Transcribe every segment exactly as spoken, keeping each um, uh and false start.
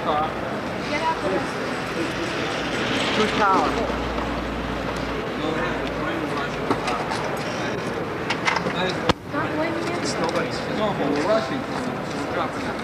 car. Get out the rest. Two towers. Not blaming you. It's nobody's. No, but we're rushing. We're dropping out.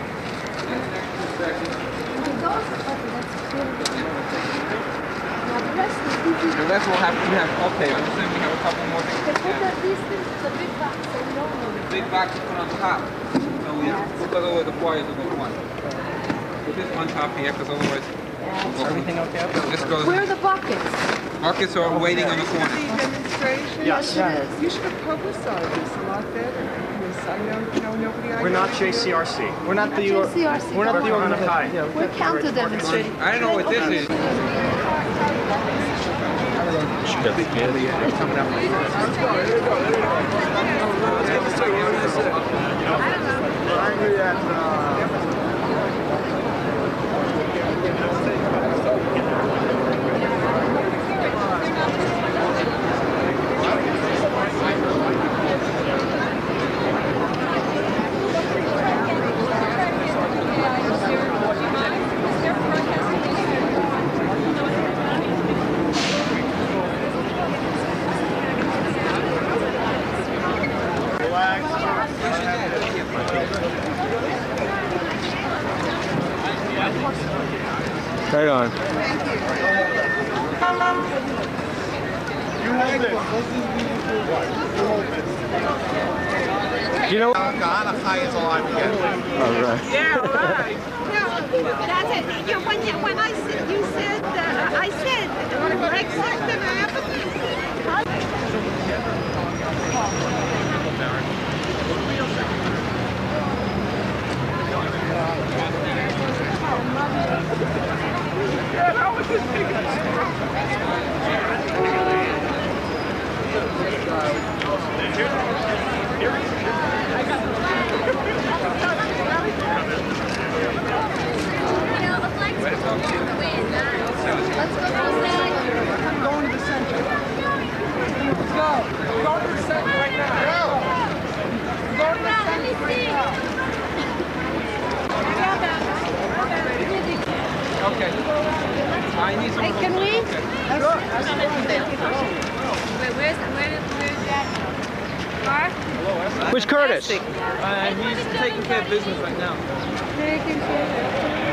Those, okay, that's clearly now the rest is these. The rest will have to have, okay, I'm saying we have a couple more things. They put the, these things, the big box, so we don't know. The big box is put on top. So we put the other way the wires will go one. Put this on top here, because otherwise. Is everything okay? This goes. Where are the buckets? Buckets are waiting on the corner. Demonstration? Yes. Yes, it is. You should have publicized this a lot better. Because I know, know nobody I We're know not J C R C. We're not the. J C R C. We're not the We're- organization. We're counter demonstrating. I don't know what this is. Right on. You hold it. You know. All right. Yeah, right. That's it. You, when, you, when I said, you said, uh, I said, accept the map. Yeah, how was this big? I'm going to the center. Let's go. We're going to the center right now. We're going to the center right now. Okay. I need some. Hey, can we? Okay. Wait, where's, where, where's that car? Where's Curtis? Uh, he's taking care of business right now. Taking care.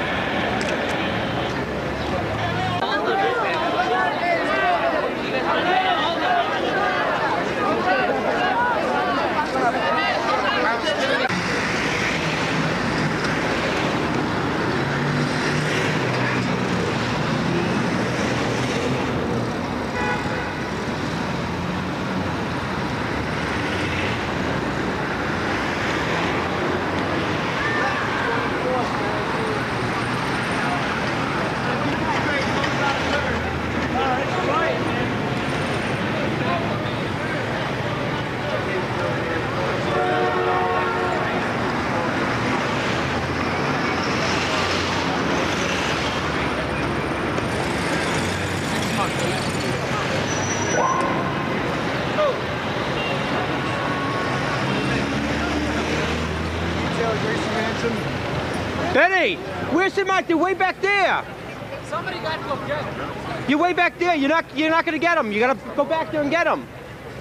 Benny, where's the mic? They're way back there. Somebody got to go get him. You're way back there. You're not. You're not gonna get them. You gotta go back there and get them.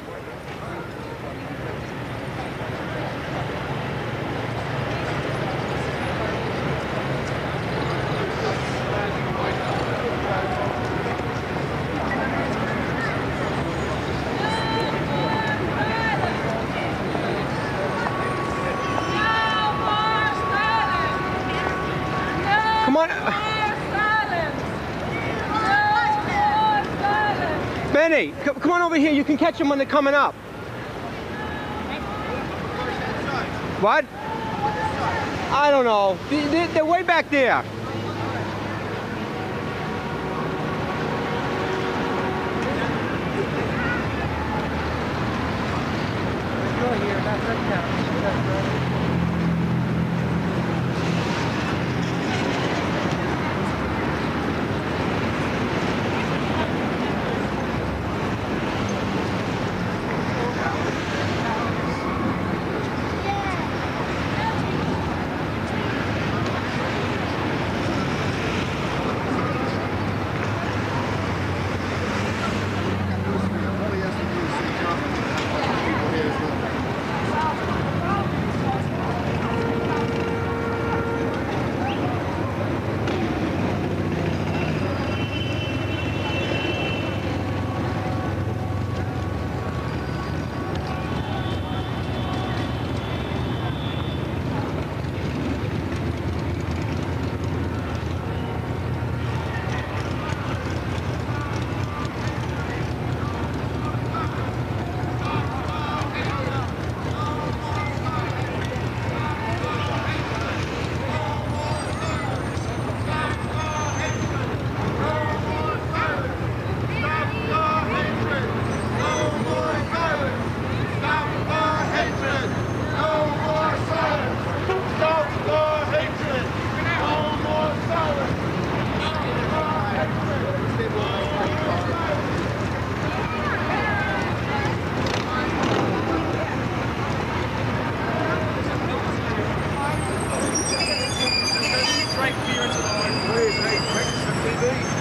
Come on. Benny, c come on over here. You can catch them when they're coming up. What? I don't know. They- They're way back there.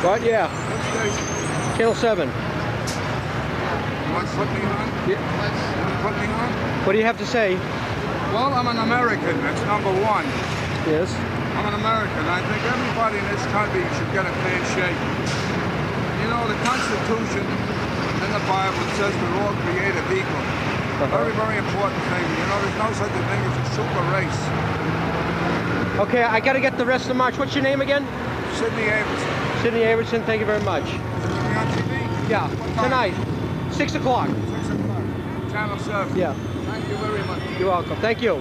What? Yeah. What station? Channel seven. You want to put me on? Yeah. You want to put me on? What do you have to say? Well, I'm an American. That's number one. Yes. I'm an American. I think everybody in this country should get a fair shake. You know, the Constitution and the Bible says we're all created equal. Uh-huh. Very, very important thing. You know, there's no such a thing as a super race. Okay, I got to get the rest of the march. What's your name again? Sidney Averson. Sidney Averson, thank you very much. Is it on T V? Yeah, What time? tonight, six o'clock. Six o'clock. Channel seven. Yeah. Thank you very much. You're welcome. Thank you.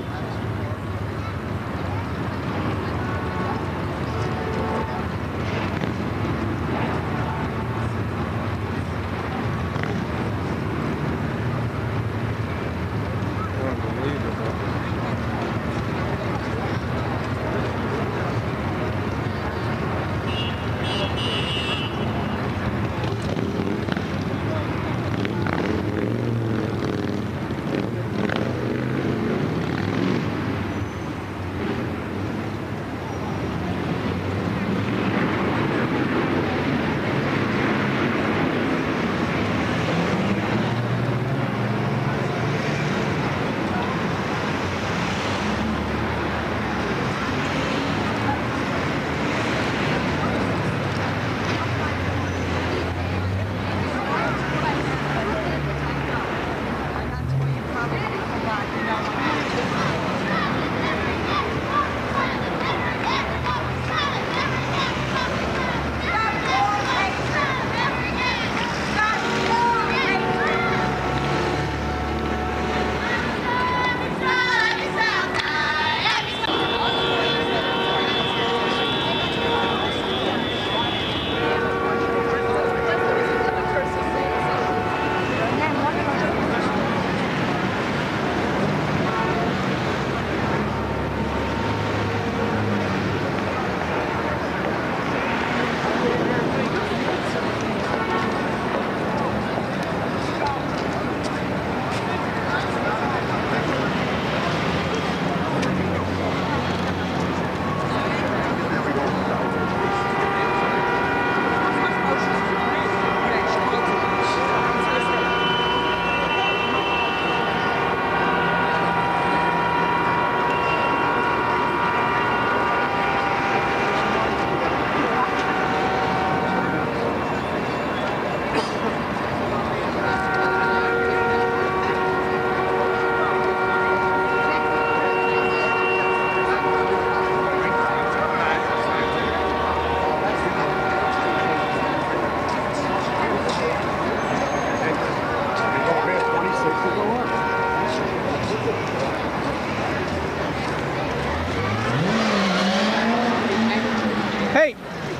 Hey!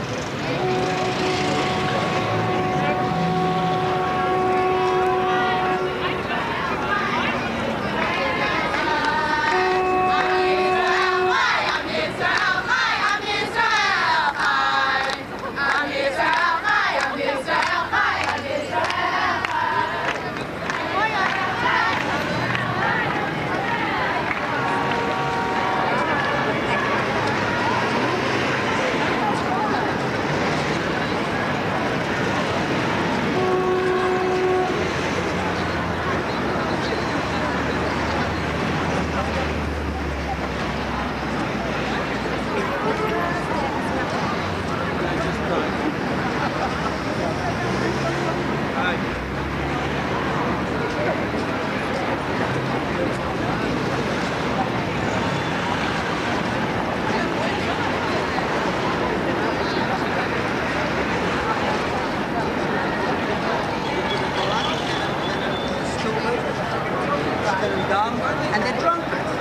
And they're drunk.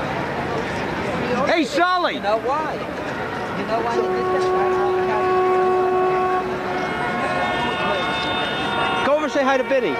Hey, Solly! You know why? You know why they did this? Go over and say hi to Biddy.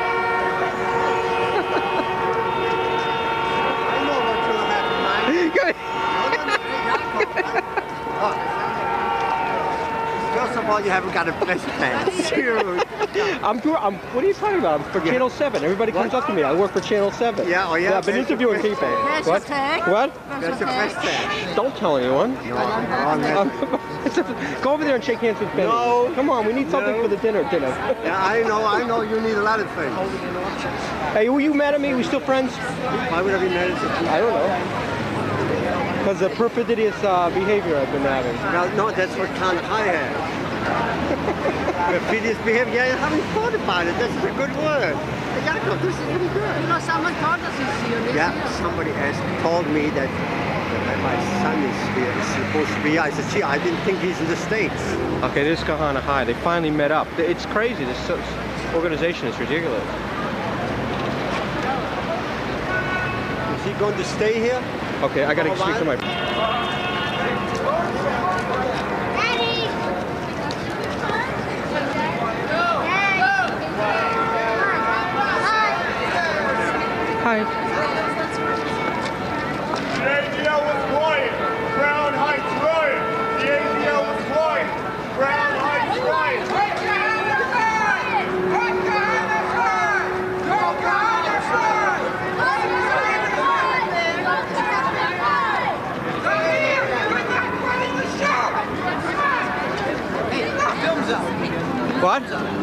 I know what you'll have in mind. Good. Oh. First of all, you haven't got a breast pants. I'm, I'm. What are you talking about? I'm for Yeah. Channel seven. Everybody comes What? up to me. I work for Channel seven. Yeah, oh yeah, Yeah, I've been there's your interviewing breast people. pants. What? tag. What? That's a breast pants. Don't tell anyone. No, no, Um, no. Go over there and shake hands with Benny. No. Come on, we need something No. for the dinner. Dinner. Yeah, I know, I know. You need a lot of things. Hey, were you mad at me? We still friends? Why would I be mad at you? I don't know. Because the perfidious uh, behavior I've been having. Well, no, that's what Khan Hai had. Perfidious behavior. I haven't thought about it. This is a good word. Jakob, this is really good. You know, someone told us he's here. Yeah, somebody asked, told me that, that my son is here, is supposed to be here. I said, gee, I didn't think he's in the States. Okay, this is Kahana High. They finally met up. It's crazy. This so- organization is ridiculous. Is he going to stay here? Okay, I gotta speak to my... Hi. The A D L was quiet. Crown Heights riot. The A D L was quiet. Crown Heights riot. What?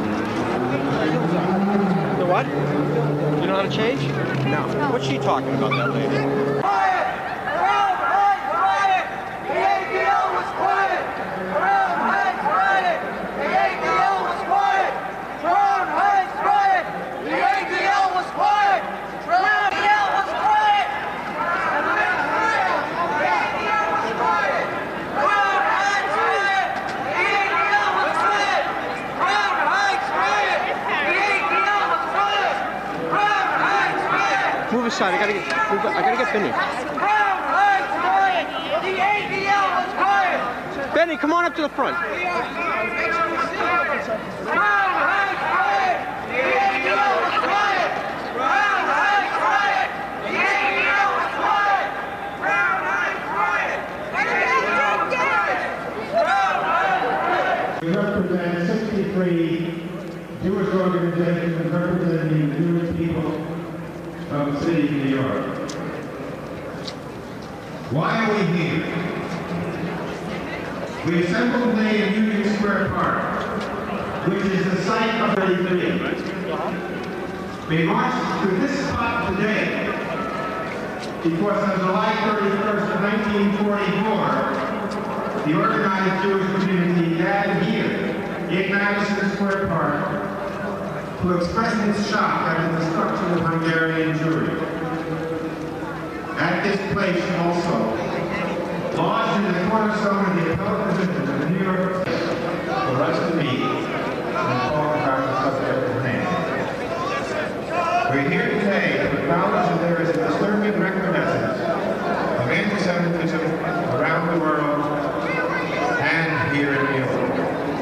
The what? You know how to change? No. What's she talking about, that lady? Move aside. I gotta get. Move, I gotta get Benny. Benny, come on up to the front. We represent sixty-three Jewish organizations representing the Jewish people of the city of New York. Why are we here? We assembled today in Union Square Park, which is the site of thirty-three. We marched to this spot today because on July thirty-first of nineteen forty-four, the organized Jewish community gathered here in Madison Square Park to express its shock at the destruction of Hungarian Jewry. At this place also, lodged in the cornerstone of the appellate division of the New York State, for us to meet and talk about the subject at hand. We're here today to acknowledge that there is a disturbing recrudescence of anti-Semitism around the world and here in New York.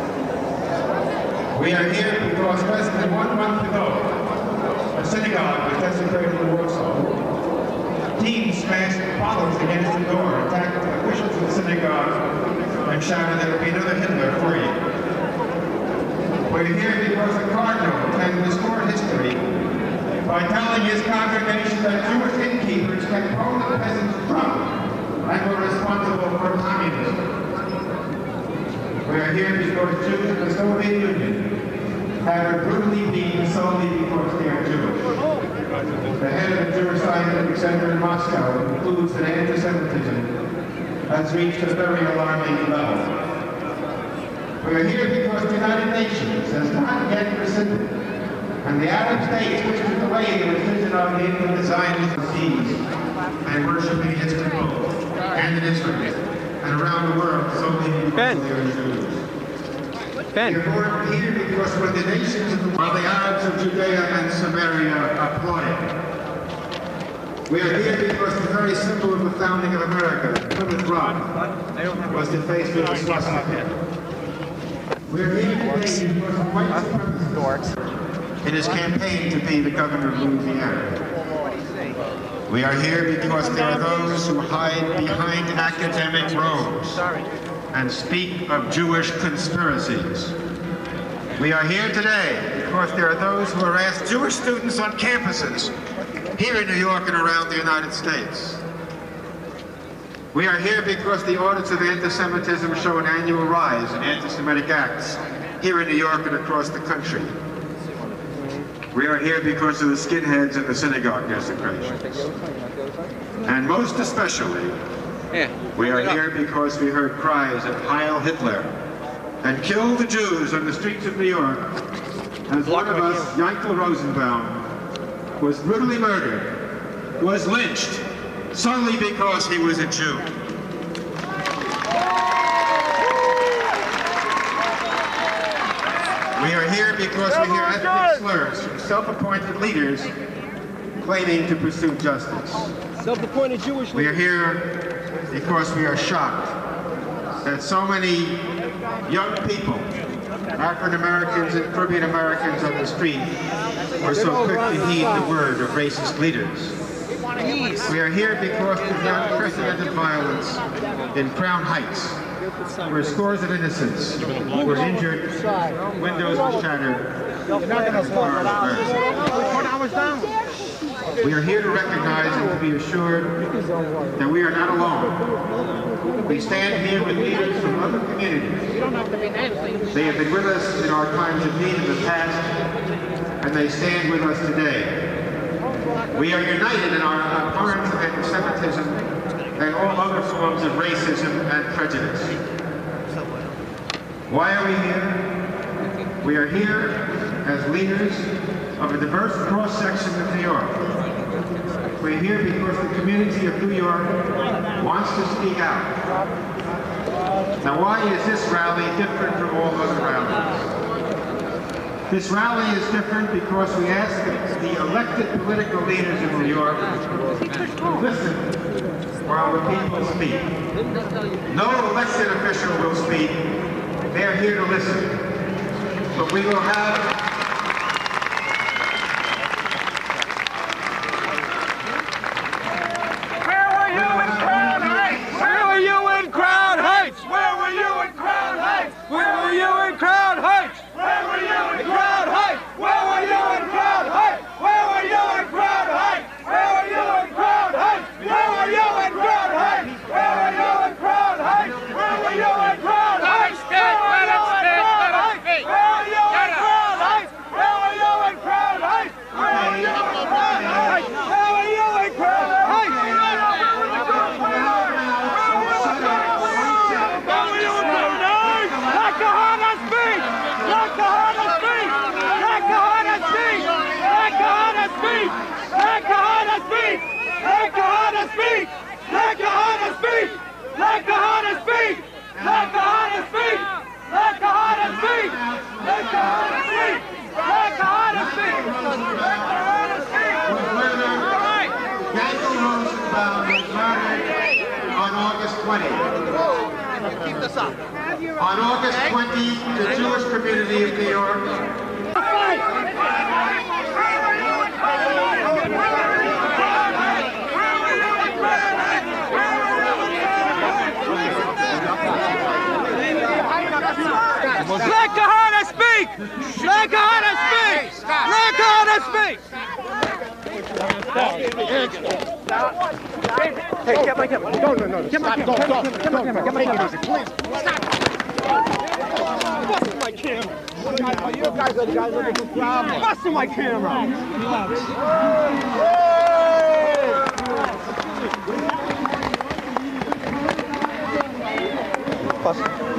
We are here because less than one month ago, a synagogue was desecrated in Warsaw. Teens smashed bottles against the door, attacked officials of the synagogue, and shouted, "There will be another Hitler for you." We're here because the Cardinal can restore history by telling his congregation that Jewish innkeepers kept Polish peasants drunk and were responsible for communism. We are here because Jews in the Soviet Union have been brutally beaten solely because they are Jewish. The head of the Jewish Scientific Center in Moscow concludes that anti-Semitism has reached a very alarming level. We are here because the United Nations has not yet rescinded, and the Arab states wish to delay the rescission of the infant Zionist seas and worshiping its people and in Israel and around the world solely because Ben. they are Jews. Ben. We're here because when the nations of the world, the Arabs of Judea and Samaria applauded. We are here because the very symbol of the founding of America, Plymouth Rock, was defaced with a swastika. We are here today because of white supremacist in his campaign to be the governor of Louisiana. We are here because there are those who hide behind academic robes and speak of Jewish conspiracies. We are here today because there are those who harass Jewish students on campuses here in New York and around the United States. We are here because the audits of anti-Semitism show an annual rise in anti-Semitic acts here in New York and across the country. We are here because of the skinheads and the synagogue desecrations. And most especially, we are here because we heard cries of Heil Hitler and kill the Jews on the streets of New York as one of us, Yankel Rosenbaum, was brutally murdered, was lynched, solely because he was a Jew. We are here because we hear ethnic slurs from self-appointed leaders claiming to pursue justice. Self-appointed Jewish We are here because we are shocked that so many young people, African Americans and Caribbean Americans on the street, were so quick to heed the word of racist leaders. We are here because of the unprecedented violence in Crown Heights, where scores of innocents were injured, windows were shattered, and cars burned. We are here to recognize and to be assured that we are not alone. We stand here with leaders from other communities. They have been with us in our times of need in the past, and they stand with us today. We are united in our abhorrence of anti-Semitism and all other forms of racism and prejudice. Why are we here? We are here as leaders of a diverse cross-section of New York. We're here because the community of New York wants to speak out. Now, why is this rally different from all other rallies? This rally is different because we ask the elected political leaders in New York to listen while the people speak. No elected official will speak. They're here to listen. But we will have on August twentieth, the Jewish community of New York Let Kahana speak! Let Kahana speak! Let Kahana speak! Hey, get my camera. No, no, no. Get my camera. Get my camera. Get my camera. Please. Busting my camera. You guys are the guys looking for problems. Busting my camera. Busting.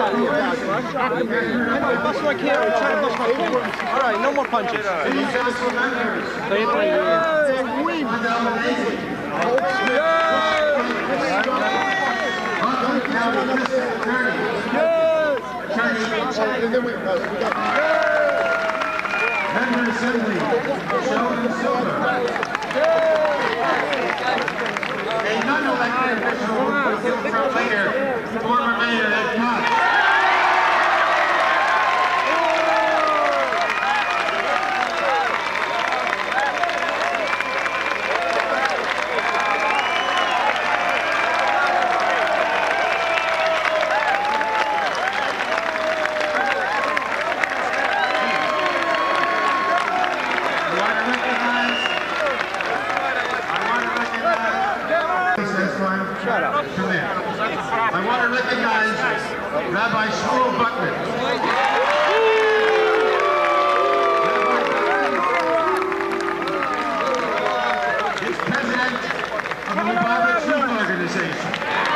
bust my kid. I'm trying to bust my kid. All right, no more punches. Member Assembly, Sheldon Silver. A non-elected official who killed Trump later, former Mayor Ed Knox. Shut up. Come here. I want to recognize Rabbi Shmuel Butler. He's president of the Revival Truth Organization.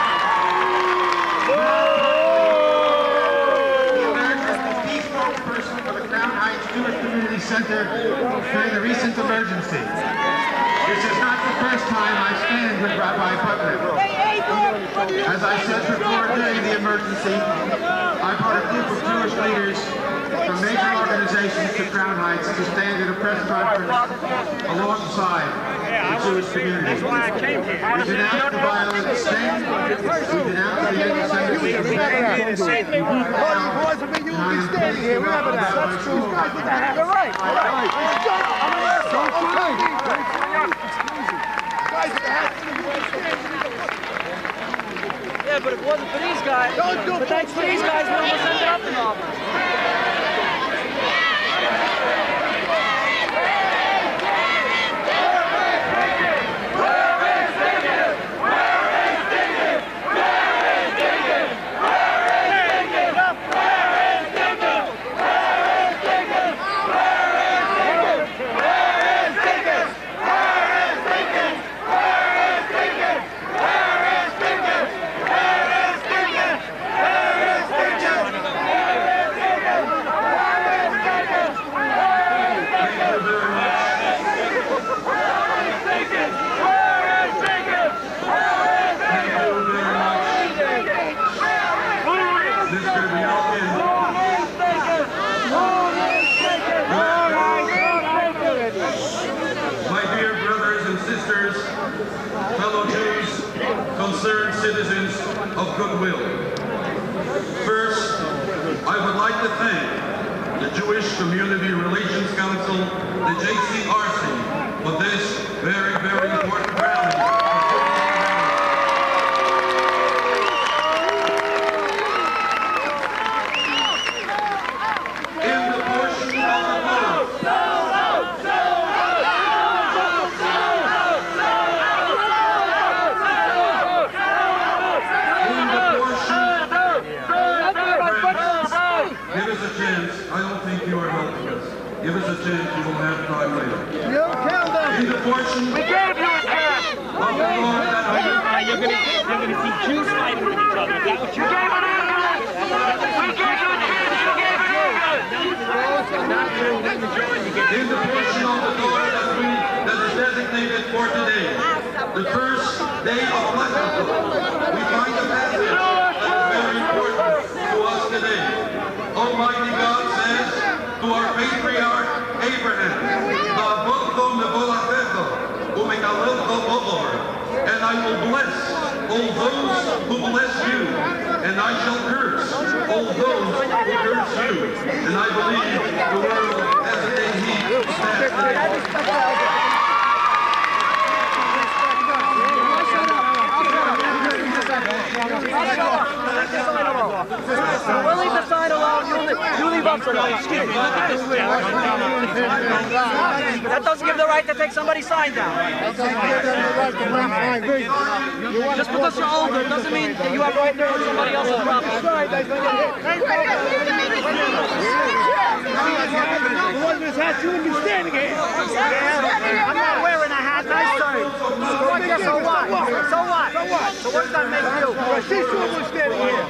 He emerged as the key spokesperson for the Crown Heights Jewish Community Center during the recent emergency. This is not the first time I stand with Rabbi Butler. As I said before during the emergency, I brought a group of Jewish leaders from major organizations to Crown Heights to stand at a press conference alongside the Jewish community. We denounce the violent sting, we denounce the anti-Semitism, and I am pleased to welcome Rabbi Shmuel Butler. You're right. Yeah, but if it wasn't for these guys, but thanks for these guys, we almost ended up in Auburn. Concerned citizens of goodwill. First, I would like to thank the Jewish Community Relations Council, the J C R C, for this very, very important rally. In the portion of the vote, I don't think you are helping us. Give us a chance, you will have time later. You killed them! In the portion we gave you a chance! of the Lord that I will... You're going you're gonna see Jews fighting with each other. Is that what you're gave it ambulance! We gave you a chance! You gave it ambulance! In the portion of the Lord that, we, that is designated for today, the first day of Passover, we find a passage that is very important to us today. Almighty God says to our patriarch Abraham, and I will bless all those who bless you, and I shall curse all those who curse you. And I believe the world has a day heat of that. We'll leave the sign alone. You leave, you leave us alone. Excuse me. That doesn't give the right to take somebody's sign down. Just because you're older doesn't mean that you have the right to put somebody else's property. You wouldn't be standing here. I'm not wearing a hat. Nice turn. So what? So what? So what? So what does that make you? Well, she's almost standing here.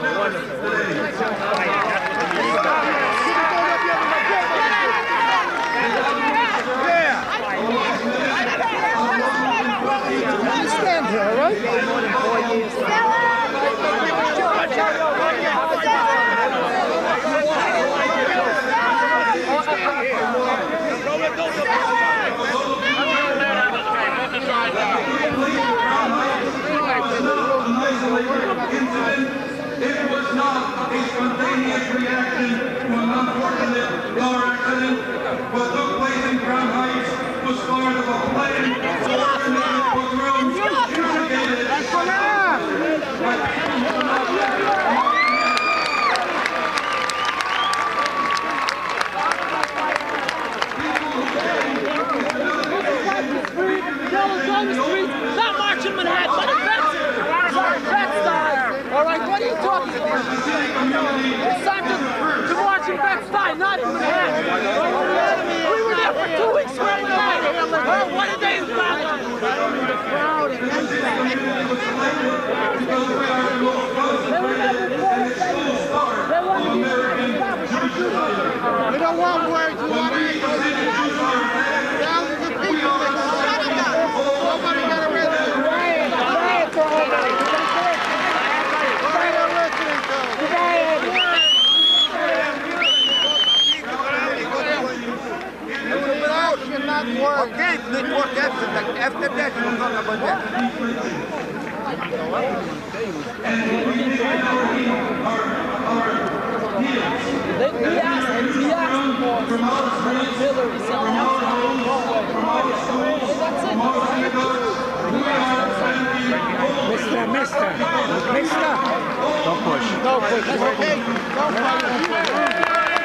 Yeah. Stand here, all right? More than four years. It was not a spontaneous reaction to an unfortunate car accident. What took place in Crown Heights was part of a plan coordinated, programmed, instigated by people who are not Not marching Manhattan, but in Bed-Stuy. All right, what are you talking about? It's time to, to march in Bed-Stuy, not in Manhattan. We were there for two weeks straight. Oh, what did they find on? We don't want words, we want thousands of people. Nobody got a resident. Okay, network after that. After that, we'll talk about that. He asked, he asked for Hillary selling Mister, mister, mister. Don't push. Don't push. That's okay. Don't push.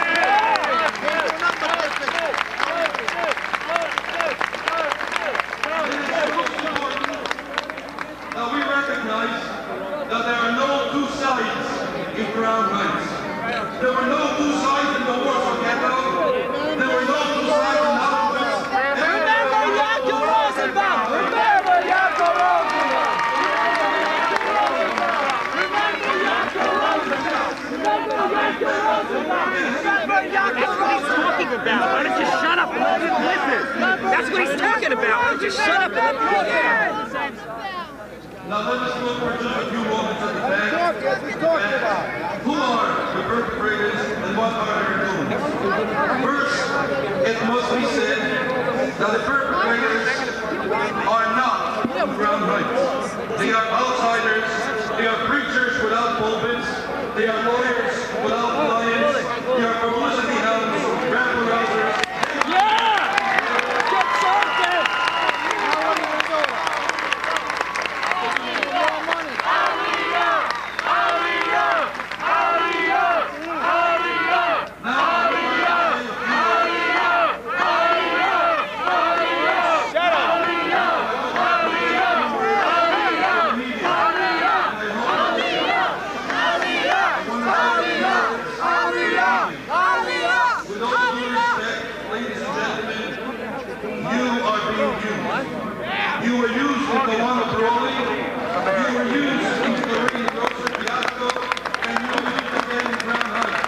Now we recognize that there are no two sides in Crown Heights. There were no two sides in the Warsaw Ghetto. There were no two sides in Auschwitz. Remember Yaakov Rosenbaum! Remember Yaakov Rosenbaum! Remember Yaakov Rosenbaum! Remember Yaakov Rosenbaum! Remember Yaakov Rosenbaum! Talking about? Why don't you shut up and let him listen? That's what he's talking about. Why don't you shut up and let him listen? Now let us look for just a few moments at the fact. Who are the perpetrators and what are their doings? First, it must be said that the perpetrators are not from Crown Heights. They are outsiders, they are preachers without pulpits, they are lawyers without clients, they are publicity hounds, rabble-rousers. You were used with the one of Broly, you were used with the Lorraine Grocer fiasco, and you were used again in Crown Heights.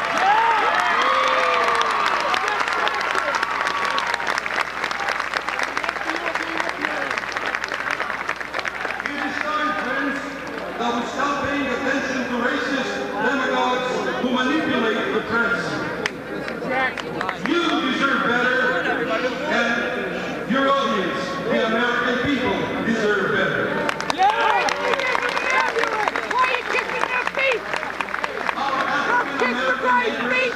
It is time, friends, that we stop paying attention to racist demagogues who manipulate the press. You deserve better, and your audience, the American people, deserve better. Yeah! Why are you kicking their feet? Don't kick the guy's feet!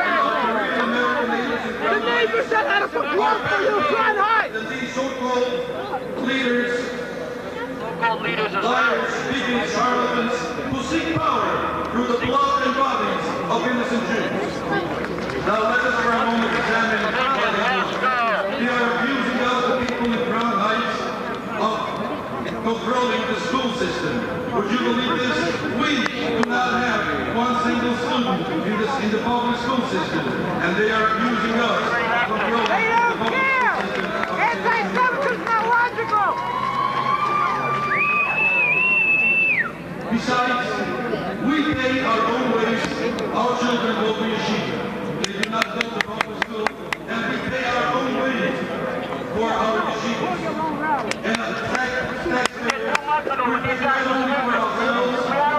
The neighbors that had a support for you, Crown Heights! That these so-called leaders, liars, speaking charlatans, who seek power through the blood and bodies of innocent Jews. Now let us for a moment examine what they do. They are accusing us, the people in Crown Heights, of controlling the school system. Would you believe this? We do not have one single student in, this, in the public school system, and they are accusing us of controlling the public school system. Anti-Semitism is not logical! children go to yeshiva. They do not go to public school, and we pay our own wage for our yeshivas. And a tax taxpayer, we're paying not only for ourselves,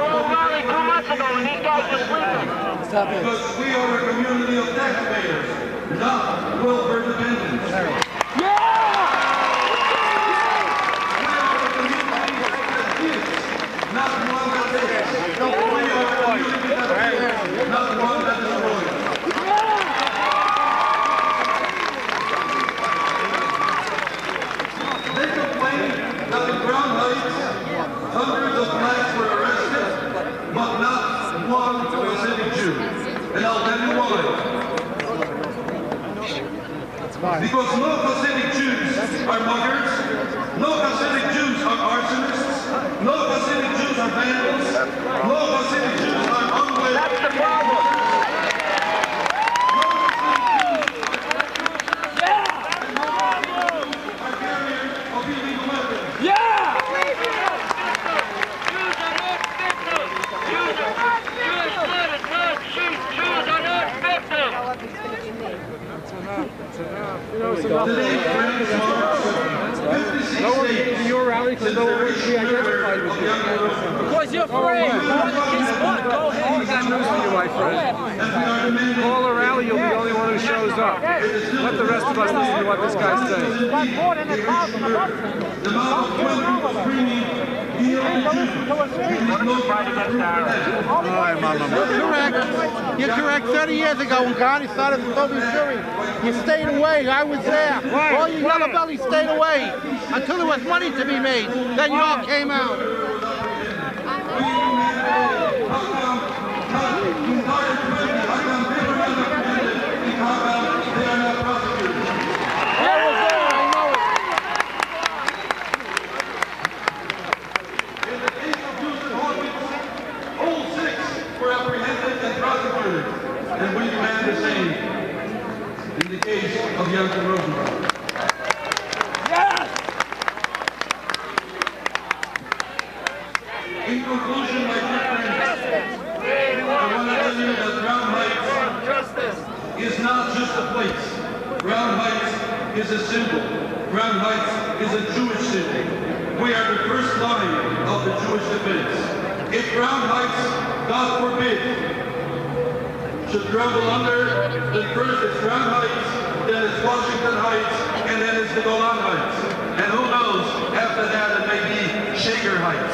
because we are a community of taxpayers, not welfare dependents. Not one that takes. We are a community that gives, not one that destroys. They complain that in Crown Heights, hundreds of blacks were arrested, but not one Hasidic Jew. And I'll tell you why. Because no Hasidic Jews are muggers, no Hasidic Jews are arsonists, no Hasidic Jews are vandals, no Hasidic Jews are unwed. That's the problem. No Hasidic Jews are carriers of illegal weapons. Yeah! Jews are not victims! Jews are not victims! Jews are not victims! Today, friends, No one came to your rally because no one would be identified with you. Because you're afraid. Guess what? Go ahead. I got news for you, my friend. Call a rally, you'll be the only one who shows up. Let the rest of us listen to what this guy's saying. Correct. You're correct. thirty years ago when Ghani started the Toby Fury, you stayed away. I was there. All you yellow bellies stayed away until there was money to be made. Then you all came out. And we demand the same in the case of Yankel Rosenberg. Yes! In conclusion, my dear friends, I want to tell you that Crown Heights is not just a place. Crown Heights is a symbol. Crown Heights is a Jewish symbol. We are the first line of the Jewish defense. If Crown Heights, God forbid, should crumble under, then first it's Crown Heights, then it's Washington Heights, and then it's the Golan Heights. And who knows, after that it may be Shaker Heights.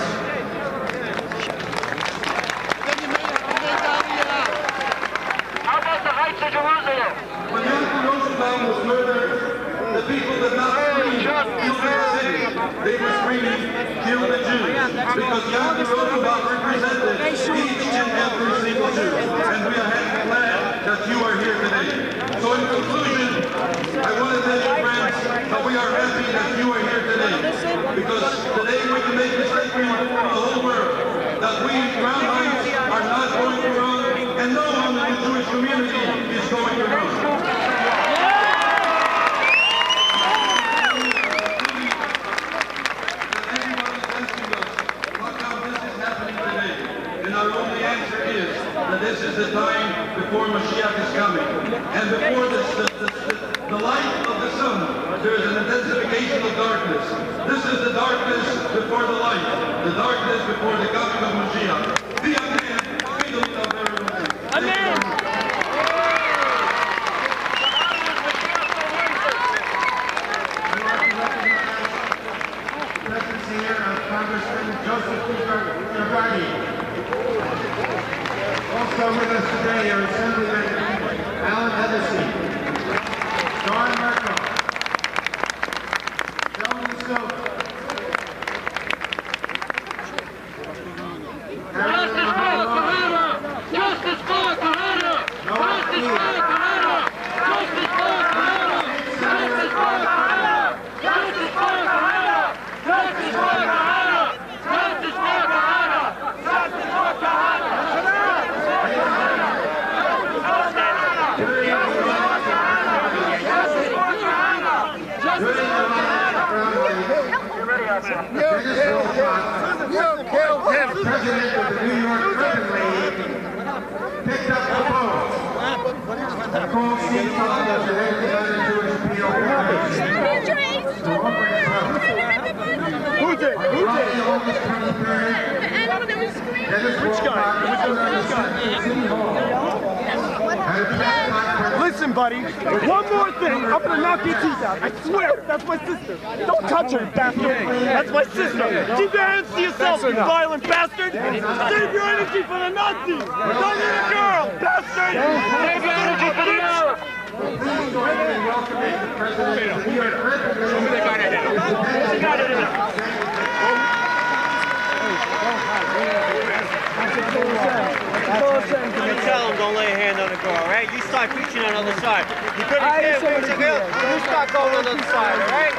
How about the Heights of Jerusalem? When Yankel Rosenbaum was murdered, the people did not scream, kill the city. They were screaming, kill the Jews. Because Yankel Rosenbaum represented each and every single Jew. And we are glad that you are here today. So in conclusion, I want to tell you, friends, that we are happy that you are here today. Because today we can make the statement to the whole world that we in Crown Heights are not going to run, and no one in the Jewish community is going to run. This is the time before Mashiach is coming. And before this, the, the, the, the light of the sun, there is an intensification of darkness. This is the darkness before the light. The darkness before the coming of Mashiach. Be a man, be the leader of everyone. Amen. Presence here of Congressman Joseph Giovanni. Also with us today are Assemblyman Alan Hennessy, Don Merkel, Sheldon Stokes, Carolyn Who did? Who did? Which guy? Which guy? Listen, buddy. One more thing. I'm gonna knock your teeth out. I swear. That's my sister. Don't touch her, bastard. That's my sister. Keep your hands to yourself, you violent bastard. Save your energy for the Nazis. Don't hit a girl, bastard. Save your energy for the Nazis. You tell them don't lay a hand on the girl, all right? You start preaching on the other side. You couldn't can't preach a girl, you start going on the other side, all right?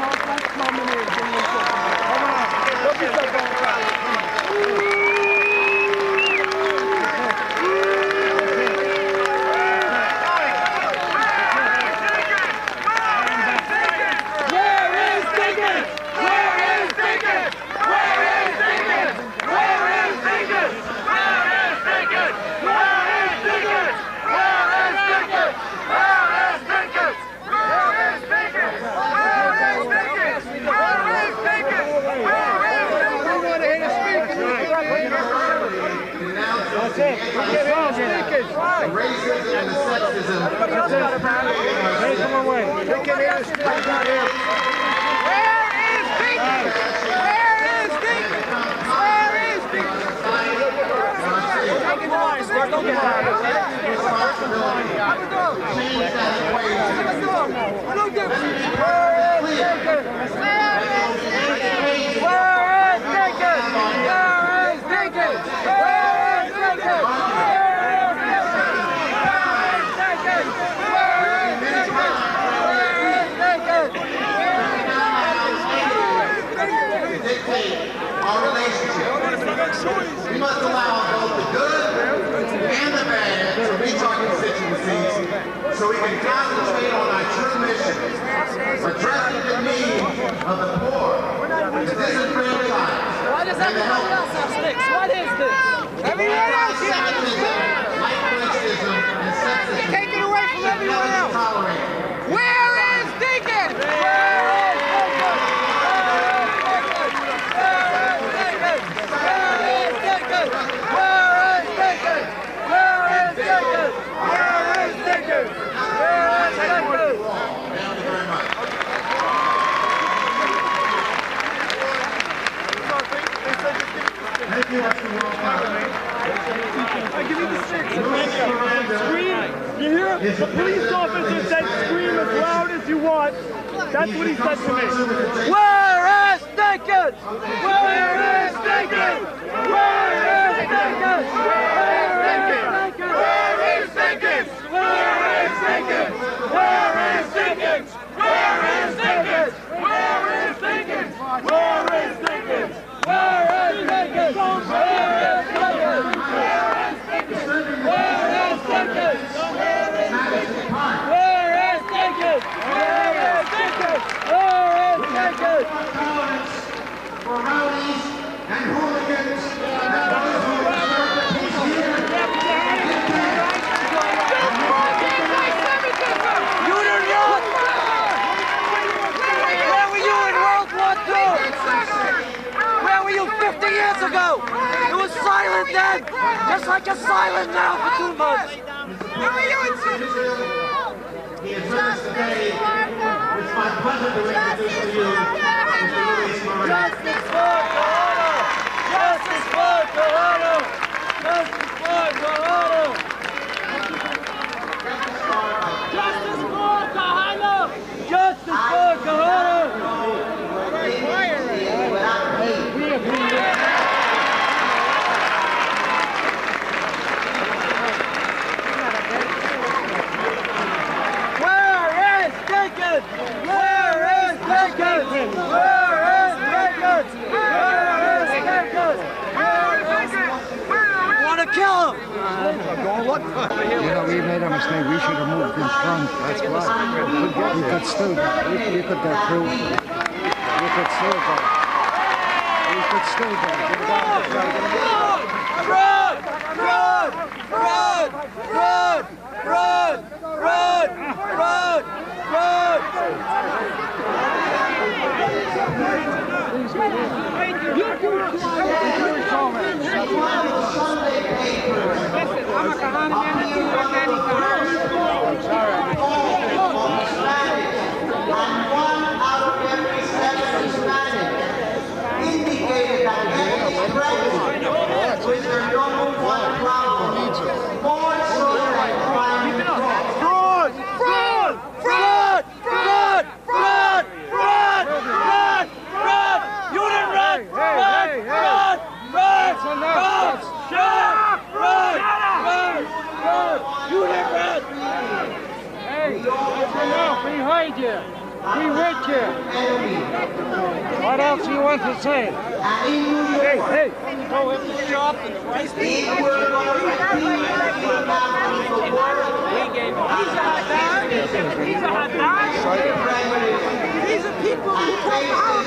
Racism and sexism. Everybody else got it, man. Hey, come on, wait. They can hear us. Where is Deacon? Where is Deacon? Where is Deacon? Don't get out of here. Look at me. Where is Deacon? Where is Deacon? Where is Deacon? Where is Deacon? Our relationship. We must allow both the good and the bad to reach our constituencies so we can concentrate on our true mission, addressing the needs of the poor, the disenfranchised. Why does everybody else have sticks? What is this? Everyone else here has sticks. Like racism and sexism. Take it away from everyone else. Where is Deacon? You hear? The police officer said scream as loud as you want. That's what he said to me. Where is Deacon? Where is Deacon? Where is Deacon? Where is Deacon? Where is Deacon? Where is Deacon? Where is Deacon? Where is Deacon? Where is Deacon? Where is Deacon? Where is Deacon? Where is Deacon? Where is Deacon? Where is Deacon? Where is Deacon? For rowdies and hooligans and those who observe the peace here. You did not! Where were you in World War Two? Where were you fifty years ago? It was silent then, just like it's silent now for two months. Where were you in He is with us today. It's my pleasure to introduce to you Mister Luis Moreno. Justice for Kahana! Justice for Kahana! Justice for Kahana! Justice for Kahana! Justice for Kahana! Where is Deacon? Where is Deacon? Where is Deacon? Where is Deacon? Want to kill him? You know, we made a mistake. We should have moved in front. That's why. We could still, we, we could get through. We could still go. We could still go. Run! Run! Run! Run! Run! Run! Behind you. We with you. What else do you want to say? Hey, hey. Go in the shop and price me. He's a hot dog. He's a hot dog. These are people who come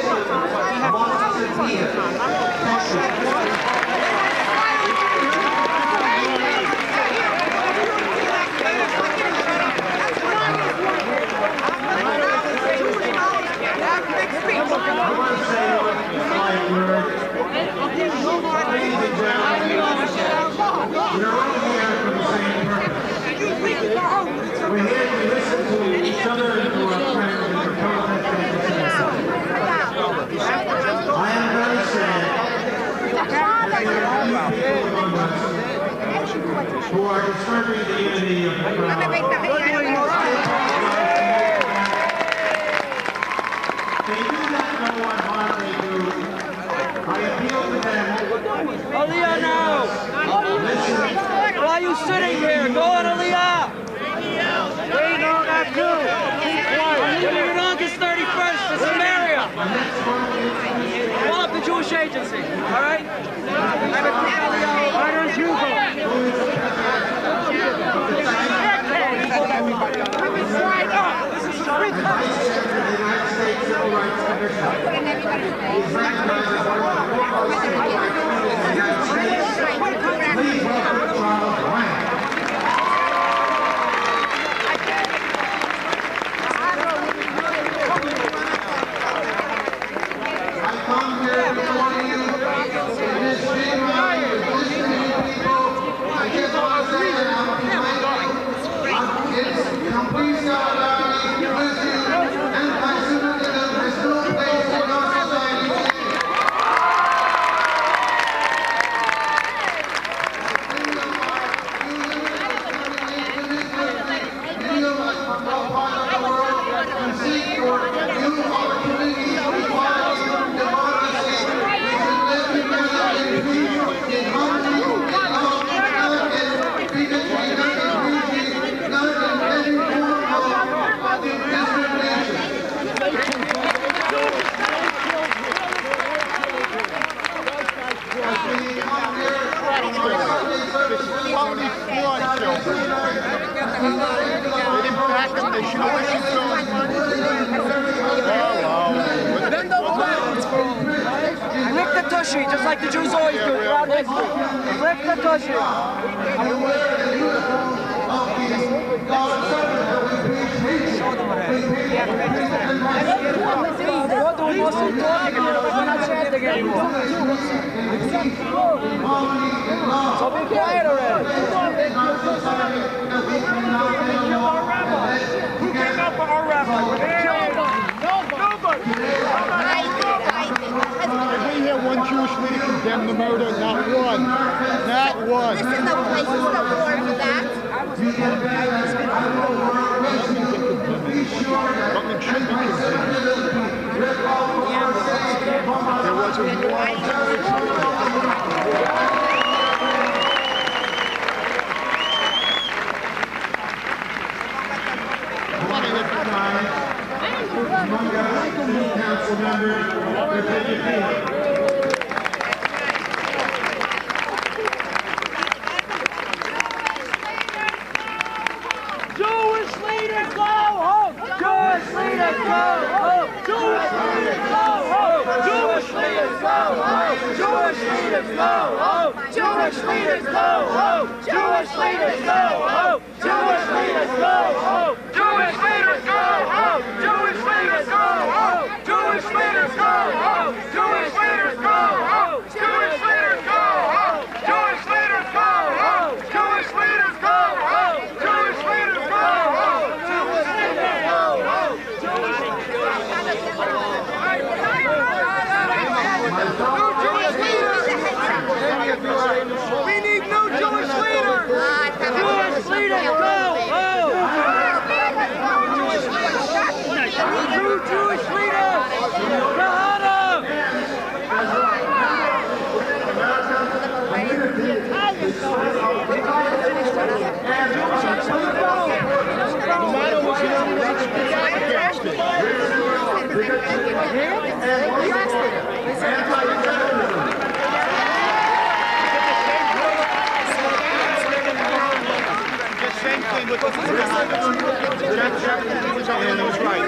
We're here to listen to each other and to our friends and propose I am very sad that there are people among us who are disturbing the unity of the crowd. They do not know what harm they do. I appeal to them. Aliyah now! Why are you sitting here? Go on, Aliyah! We know that too! Keep quiet! You're on August thirty-first for Samaria! Call up the Jewish agency, all right? Why don't you go? This is free Lick the tushy, just like the Jews always do. Lick the tushy. You're doing most of the talking, we're not chanting anymore. So be quiet already. Who came out for our rabbi? Nobody. Did we hear one Jewish leader condemn the murder? Not one. Not one. This is no place, this is no war for that. Nothing can Nothing should be condemned. There was a war. Council members, Virginia Beach. Jewish leaders go home! Jewish leaders go home! Jewish leaders go home! Jewish leaders go home! Jewish leaders go home! Jewish leaders go home! Jewish leaders go home! Jewish leaders go home! Jewish leaders go home! Jewish leaders go home! Jewish leaders go home! Jewish same thing with the gentleman was right.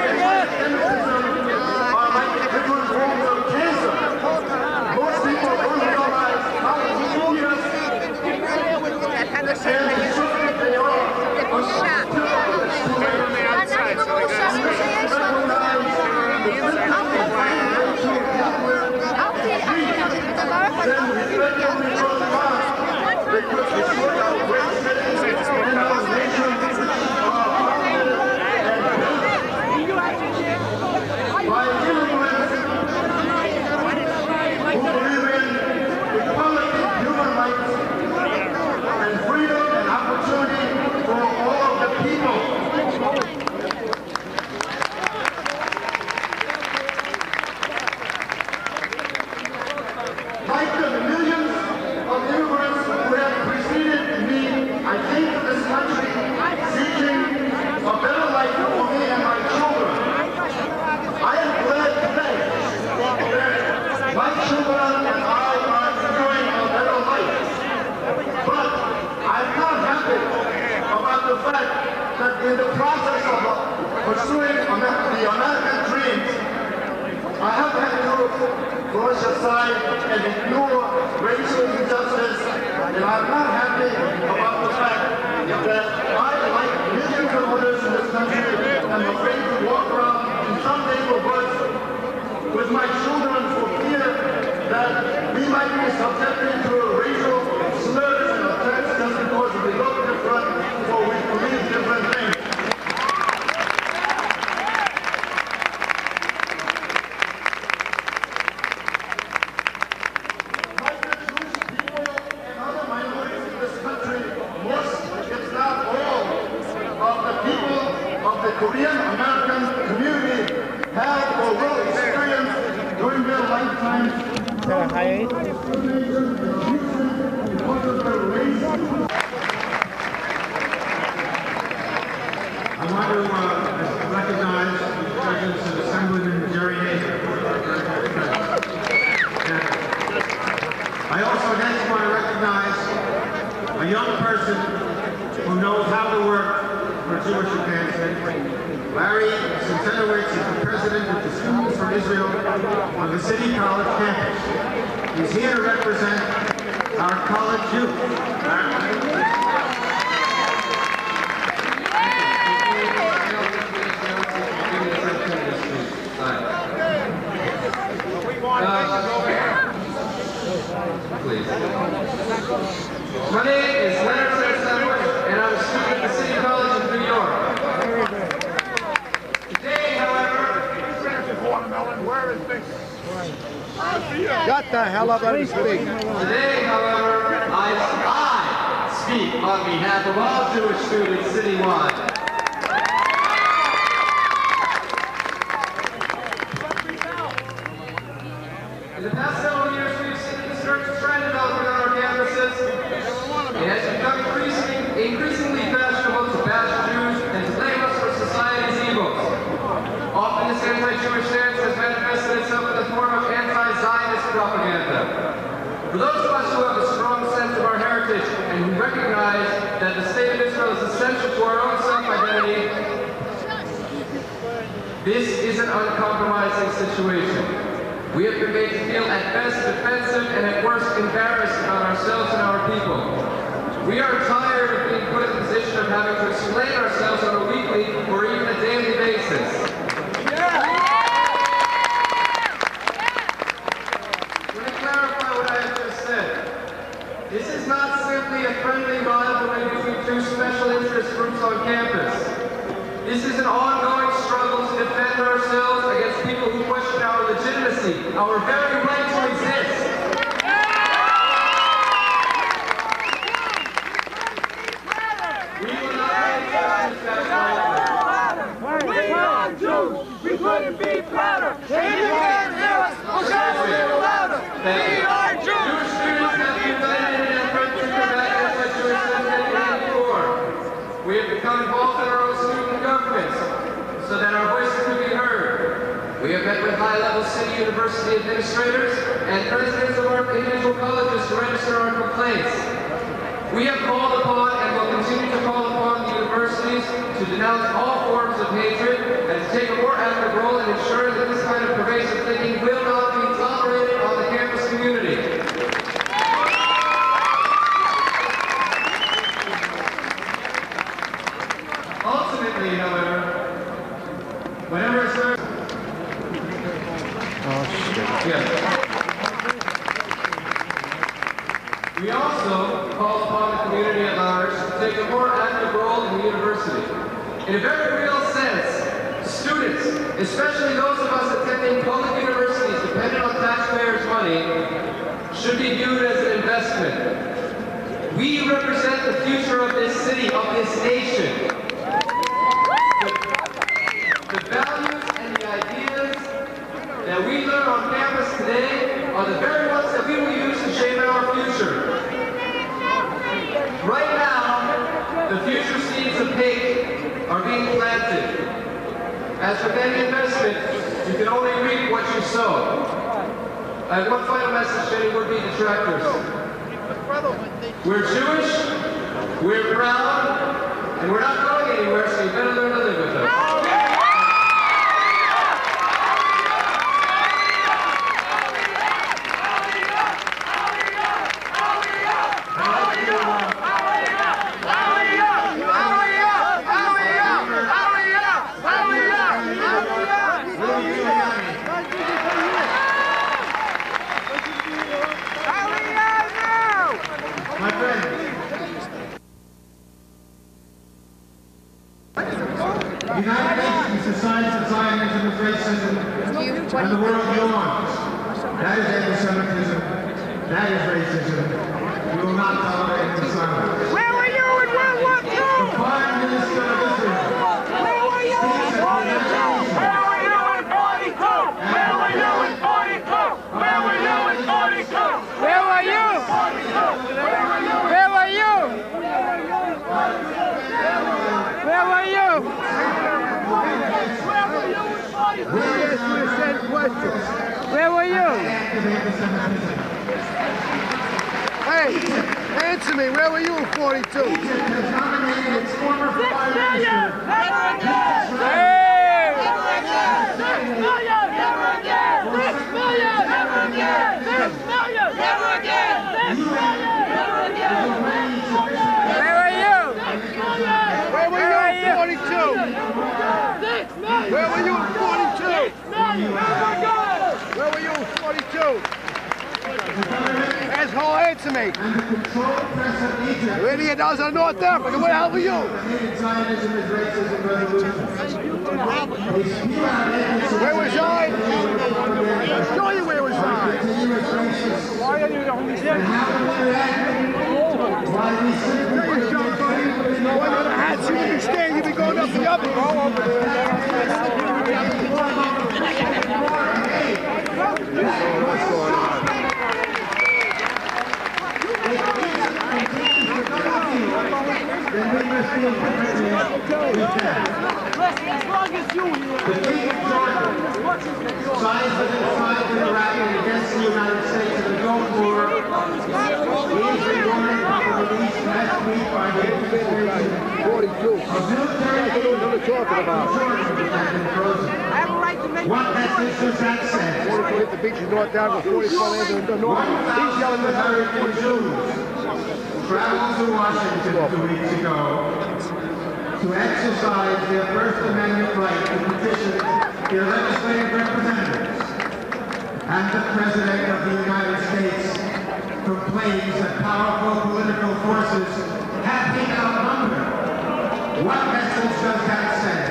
Most people don't realize how serious and stupid they are. They're on the outside, so they got in the process of pursuing the American dreams, I have had to brush aside and ignore racial injustice, and I'm not happy about the fact that I, like millions of others in this country, am afraid to walk around in some neighborhoods with my children for fear that we might be subjected to racial slurs and attacks just because we look different or we believe different things. Korean American community have or will experience during their lifetime. Is that a high eight? I want to uh, recognize the presence of Assemblyman Jerry Nader. I also next want to recognize a young person who knows how to work for Jewish advancement. Larry Sintenowitz is the president of the Students from Israel on the City College campus. He's here to represent our college youth. Please. My name is Leonard Sintenowitz, and I'm a student at the City College of New York. Today, however, watermelon, where is this? Shut the hell up, let me speak. Today, however, I, I speak on behalf of all Jewish students citywide. In the past several years, we've seen a construction trend developing on our campuses. It has become increasing, increasingly fashionable to bash Jews and to blame us for society's evils. Often this anti-Jewish stance has manifested itself in the form of anti-Zionist propaganda. For those of us who have a strong sense of our heritage and who recognize that the state of Israel is essential to our own self-identity, this is an uncompromising situation. We have been made to feel at best defensive and at worst embarrassed about ourselves and our people. We are tired of being put in the position of having to explain ourselves on a weekly or even a daily basis. Let me clarify what I have just said. This is not simply a friendly rivalry between two special interest groups on campus. This is an ongoing struggle to defend ourselves against people who question our legitimacy, our very right to exist. We will not take that lightly. We are Jews. We couldn't be prouder. If you can't hear us, we'll shout a little louder. We are Jews. Jewish students have been united in an effort to combat anti-Jewish sentiment in eighty-four. We have become involved in our own student governments so that our voices can be heard. We have met with high-level city university administrators and presidents of our individual colleges to register our complaints. We have called upon and will continue to call upon the denounce all forms of hatred and to take a more active role in ensuring that this kind of pervasive thinking will not be tolerated on the campus community. Ultimately, however, whenever it serves... Oh, shit. Yes. We also call upon the community at large to take a more active role in the university. In a very real sense, students, especially those of us attending public universities dependent on taxpayers' money, should be viewed as an investment. We represent the future of this city, of this nation. The, the values and the ideas that we learn on campus today are the very ones that we will use to shape our future. Right now, the future seeds of hate are being planted. As with any investment, you can only reap what you sow. I have one final message to any would-be detractors. We're Jewish, we're proud, and we're not going anywhere, so you better learn to live with us. The United Nations decides that Zionism is racism, and the world yawns. That is anti-Semitism. That is racism. We will not tolerate the silence. Where were you in World War Two? The Prime Minister of Israel. Where were you in forty-two? Where were you in forty-two? Where were you in forty-two? Where were you in forty-two? Where were you? Where were you? Where were you? Where were you? Hey, answer me. Where were you in forty-two? Six million! Never again! Hey! Never again! Six million! Never again! Six million! Never again! Six million! Never again! Six million! Never again! Where were you? Where were you in forty-two? Six million! Where were you in forty-two? Six million! Never again! Where were you in forty-two? Asshole, answer me. You idiot, I was in North Africa. Where the hell were you? Where was I? I'll show you where was I. Why are you here? Tell you something, buddy. No one would have had you when you stand. You'd be going up the oven. Go over there. What's going on? Then we must be as long as you the King of Georgia signs with his side in Iraq against the United States in the Gulf War. He is rewarded for the release last week by the administration forty-two. of military aid What are you talking about? I have a right to make what message does that send? forty-two hit the beach in North Africa, forty-four in the North. He's yelling at American Jews traveled to Washington two weeks ago to exercise their First Amendment right to petition their legislative representatives. And the President of the United States complains that powerful political forces have been outnumbered. What message does that send?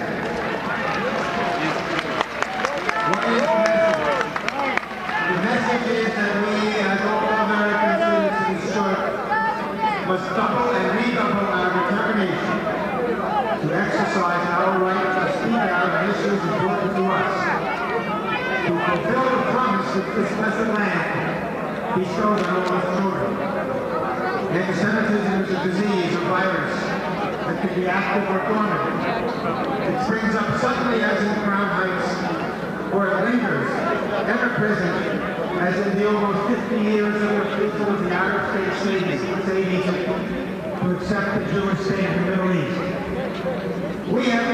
What is the message? The message is that we, as all American citizens should, must double and redouble our determination to exercise our right to speak out on issues important to us, to fulfill the promise that this blessed land bestows on all its children. Anti-Semitism is a disease, a virus, that can be active or dormant. It springs up suddenly as in Crown Heights, or it lingers, ever present, as in the almost fifty years of refusal of the Arab state Egypt to accept the Jewish state in the Middle East. We have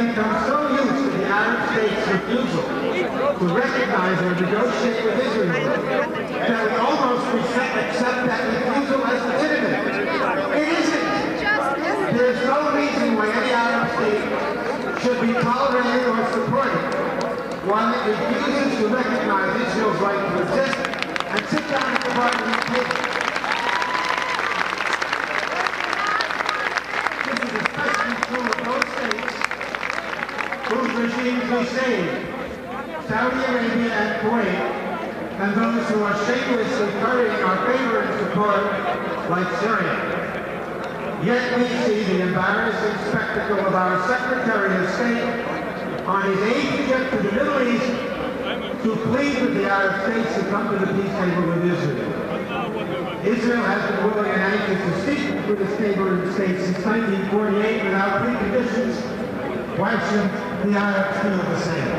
refusal to recognize or negotiate with Israel, that we almost accept that refusal as legitimate. It isn't. There's no reason why any Arab state should be tolerated or supported while it refuses to recognize Israel's right to exist and sit down at the bargaining table. This is especially true of those states whose regimes we saved, Saudi Arabia and Kuwait, and those who are shamelessly currying our favor and support, like Syria. Yet we see the embarrassing spectacle of our Secretary of State on his eighth trip to the Middle East to plead with the Arab states to come to the peace table with Israel. Israel has been willing and anxious to speak with its neighboring states since nineteen forty-eight without preconditions. Why should the Arabs feel the same?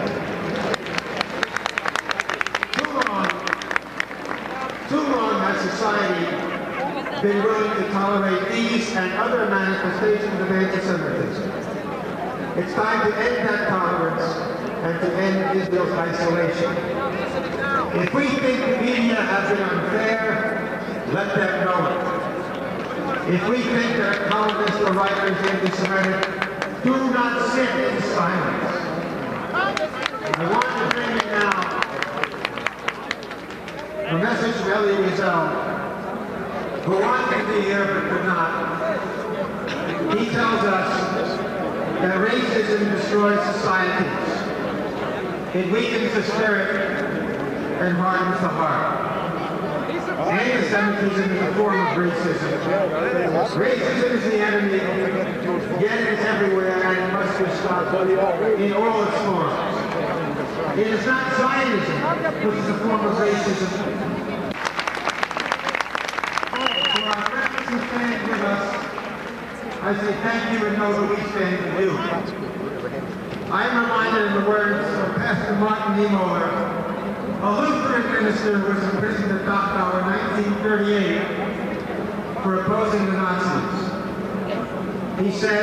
Too long, too long has society been willing to tolerate these and other manifestations of anti-Semitism. It's time to end that tolerance and to end Israel's isolation. If we think the media have been unfair, let them know it. If we think that columnists or writers are anti-Semitic, do not sit in silence. I want to bring in now a message from Elie Wiesel, who wanted to be here but could not. He tells us that racism destroys societies. It weakens the spirit and hardens the heart. Anti-Semitism is a form of racism. Racism is the enemy, yet it is everywhere and it must be stopped in all its forms. It is not Zionism which is a form of racism. For our friends who stand with us, I say thank you and know that we stand with you. I am reminded in the words of Pastor Martin Niemöller, a Lutheran minister who was imprisoned at Dachau in nineteen thirty-eight for opposing the Nazis. He said,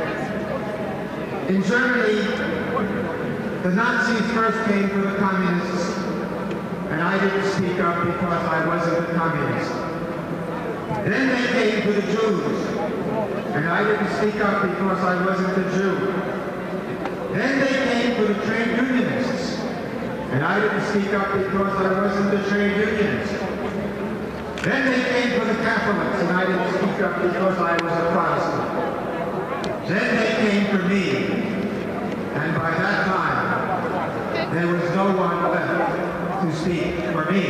in Germany, the Nazis first came for the communists, and I didn't speak up because I wasn't a communist. Then they came for the Jews, and I didn't speak up because I wasn't a Jew. Then they came for the trade unionists, and I didn't speak up because I wasn't a trade unionist. Then they came for the Catholics, and I didn't speak up because I was a Protestant. Then they came for me, and by that time, there was no one left to speak for me.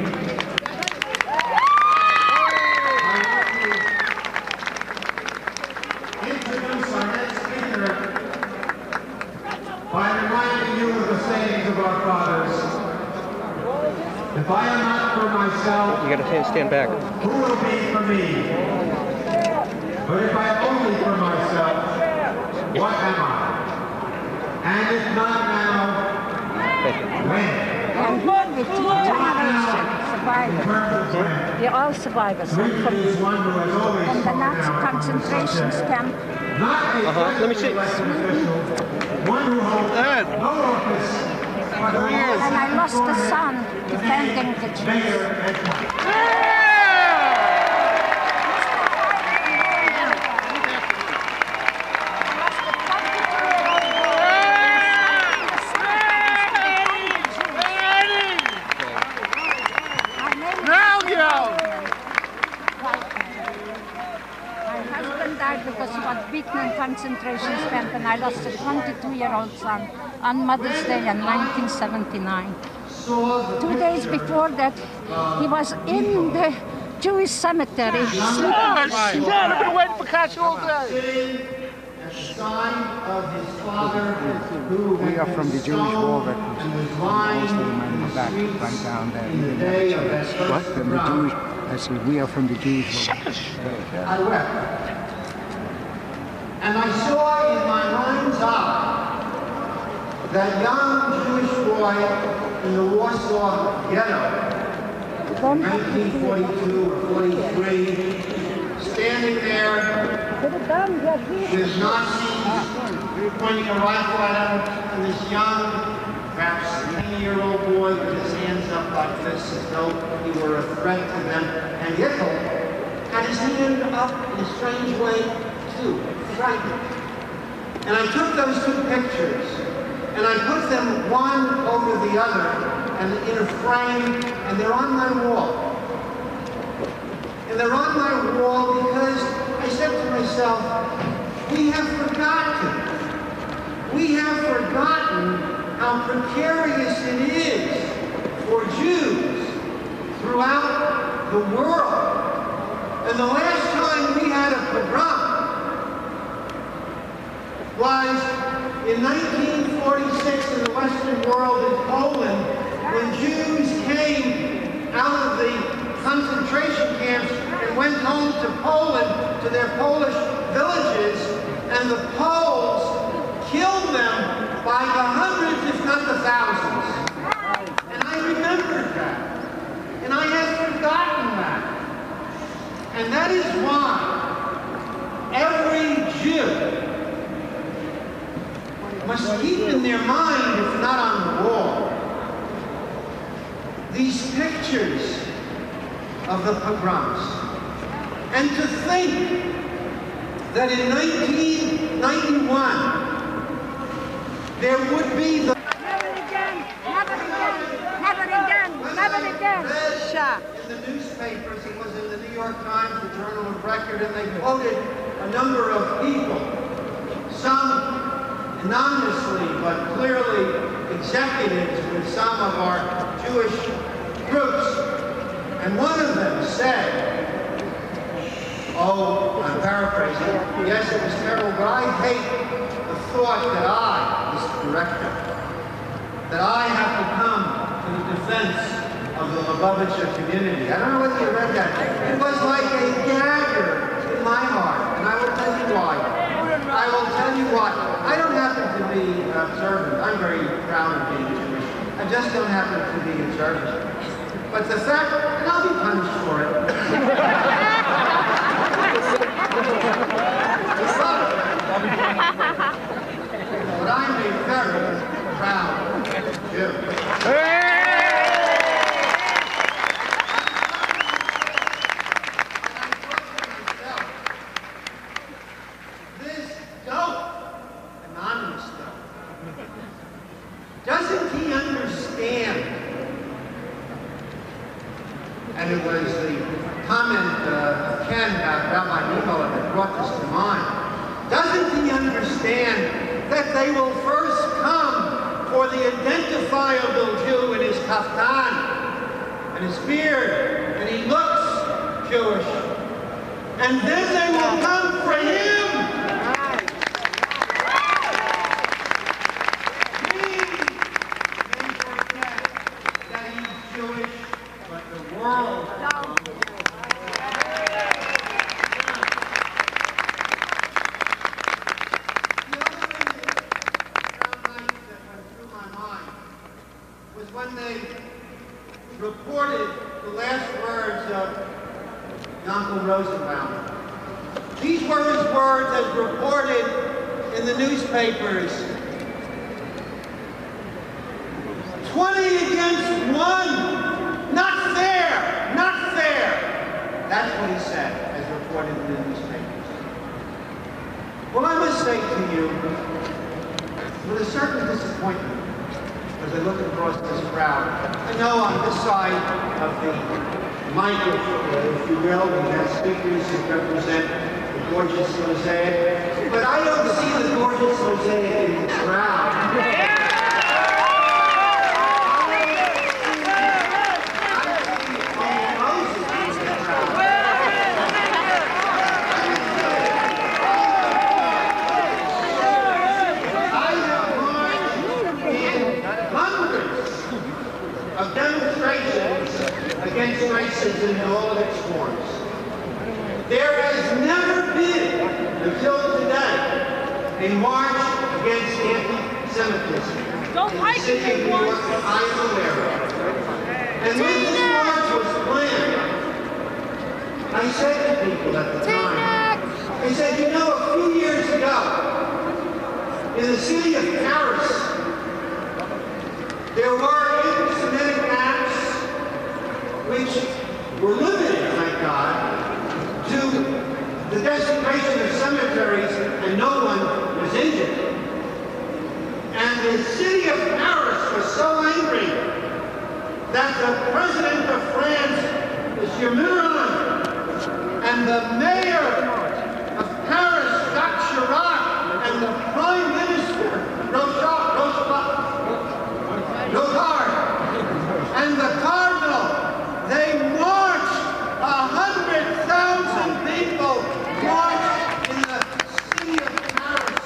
By reminding you of the sayings of our fathers. If I am not for myself, you gotta stand back. Who will be for me? But if I am only for myself, what am I? And if not now, when? And one with two generations survivors. They're all survivors. From, from the Nazi concentration camp. Uh-huh. Let me see. One who holds no office. And I lost a son defending the Jews. Because he was beaten in concentration camp, and I lost a twenty-two-year-old son on Mother's Day in nineteen seventy-nine. Two days before that, he was in the Jewish cemetery. Oh, shit, I've been waiting for Kashi all day. We are from the Jewish war veterans. Most of the men were back right down there. What? From the Jewish, I said, we are from the Jewish war veterans. I wept. And I saw in my mind's eye that young Jewish boy in the Warsaw ghetto, nineteen forty-two or forty-three, standing there with Nazis pointing a rifle at him, and this young perhaps a ten-year-old boy with his hands up like this as though he were a threat to them. And Yichel had his hand up in a strange way, too, frightened. And I took those two pictures, and I put them one over the other, and in a frame, and they're on my wall. And they're on my wall because I said to myself, we have forgotten. We have forgotten how precarious it is for Jews throughout the world. And the last time we had a pogrom was in nineteen forty-six in the Western world in Poland, when Jews came out of the concentration camps and went home to Poland, to their Polish villages, and the Poles killed them by the hundreds, if not the thousands. And I remembered that. And I had forgotten that. And that is why every Jew must keep in their mind, if not on the wall, these pictures of the pogroms. And to think that in nineteen ninety-one, there would be the... Never again, never again, never again, never again. Shut. In the newspapers, it was in the New York Times, the Journal of Record, and they quoted a number of people, some anonymously, but clearly executives with some of our Jewish groups. And one of them said, oh, I'm paraphrasing, yes, it was terrible, but I hate the thought that I, this director, that I have to come to the defense of the Lubavitcher community. I don't know whether you read that. It was like a dagger in my heart, and I will tell you why. I will tell you why. I don't happen to be observant. I'm very proud of being Jewish. I just don't happen to be observant. But the fact, and I'll be punished for it. But I'm a very proud Jew. This dope, anonymous dope, doesn't he understand? And it was the comment uh, of Ken about Rabbi Nimola that brought this to mind. Doesn't he understand that they will first come for the identifiable Jew in his kaftan and his beard, and he looks Jewish, and then they will come for him. He may forget that he's Jewish, but the world. When they reported the last words of Yankel Rosenbaum. These were his words as reported in the newspapers. twenty against one! Not fair! Not fair! That's what he said as reported in the newspapers. Well, I must say to you, with a certain disappointment, as I look across this crowd, I know on this side of the mic, if, if you will, we have speakers who represent the gorgeous mosaic, but I don't see the gorgeous mosaic in the crowd. Against racism in all of its forms. There has never been, until today, a march against anti-Semitism. Don't like it, New York that I am aware of. And when this march was planned, I said to people at the time, I said, you know, a few years ago, in the city of Paris, There were anti-Semitic acts which were limited, thank God, to the desecration of cemeteries, and no one was injured. And the city of Paris was so angry that the president of France, Monsieur Mitterrand, and the mayor of Paris, Jacques Chirac, and the prime minister, Rochard, Rocard, and the cardinal, they marched, a hundred thousand people marched in the city of Paris.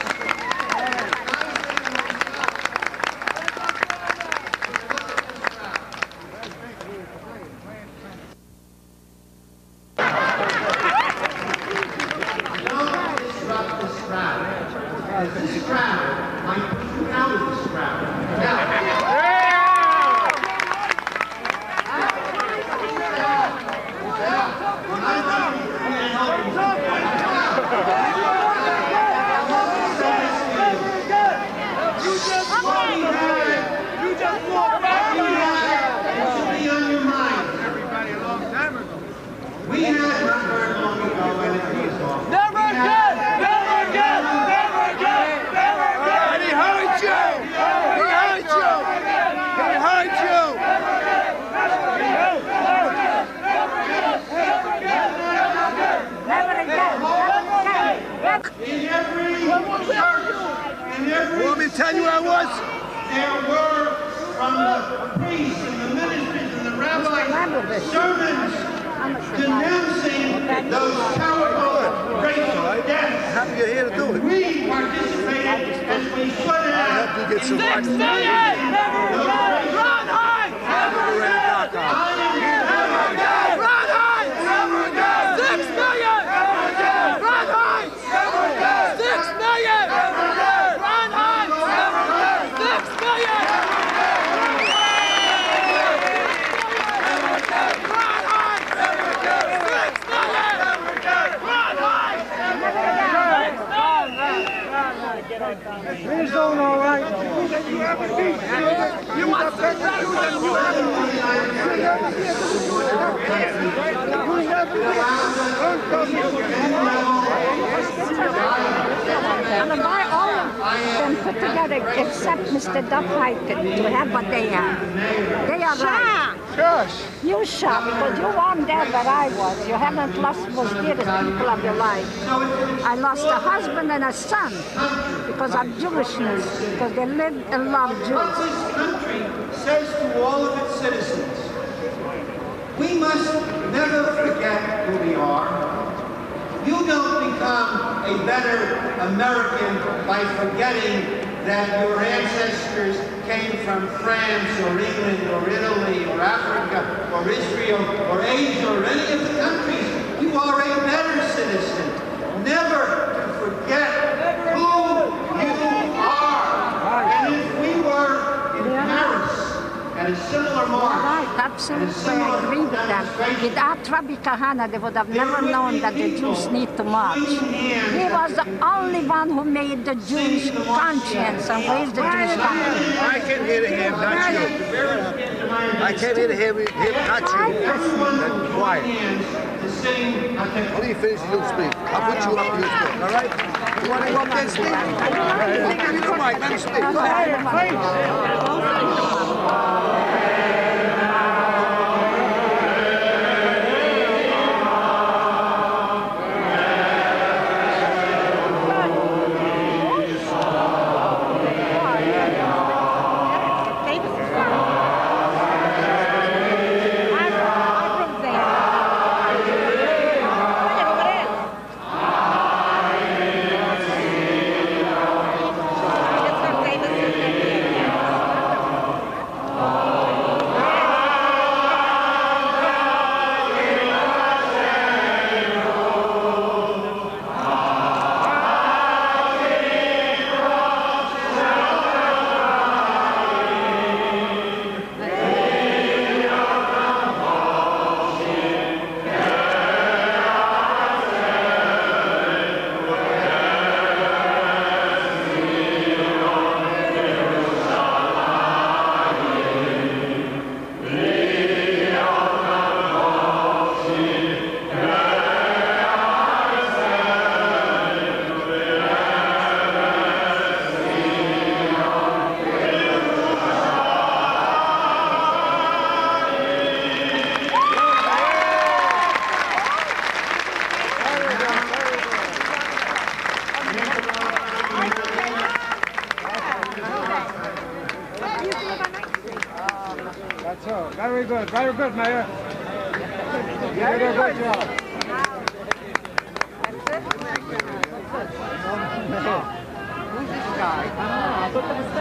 Don't disrupt this crowd. This crowd might put you out of this crowd. Now, we had not heard long ago when it was off. Never again! Never again! Never again! Never again! And he heard you! He heard you! He heard you! Never again! In every church, in every Want me to tell you where I was? there were, from the priests and the ministers and the rabbis, sermons denouncing those terrible racial deaths. How do you here to do it? We participated as we should have. I helped you get some Six watches. million! Never again! Run high! Never again! Never again! Run high! Never again! Six million! Never again! Run high! Never again! Six million! Never again! Run high! Never again! Six million! He's doing all right. You want to And by all of them put together, except Mister Duff Hyken, to have what they have. They are right. Shush. You shut, because you weren't there where I was. You haven't lost most dearest people of your life. I lost a husband and a son because of Jewishness, because they lived and loved Jews. This country says to all of its citizens, we must never forget who we are. You don't become a better American by forgetting that your ancestors came from France or England or Italy or Africa or Israel or Asia or any of the countries. You are a better citizen. Never to forget who you are. And if we were in Paris at a similar march, Right, absolutely, I agree with them. Without Rabbi Kahana, they would have never known that the Jews need to march. He was the only one who made the Jews conscience and raised the Jews conscience. I came here to him, not you. I came here to hear him, not you. Then quiet. When he finishes, he'll speak. I'll put you up to his book, all right? You want to go up there and speak? I'll give you the mic, let him speak. Go ahead, please. That's all. Very good. Very good, Mayor. You did a good job. Who's this guy? I don't know. I thought that was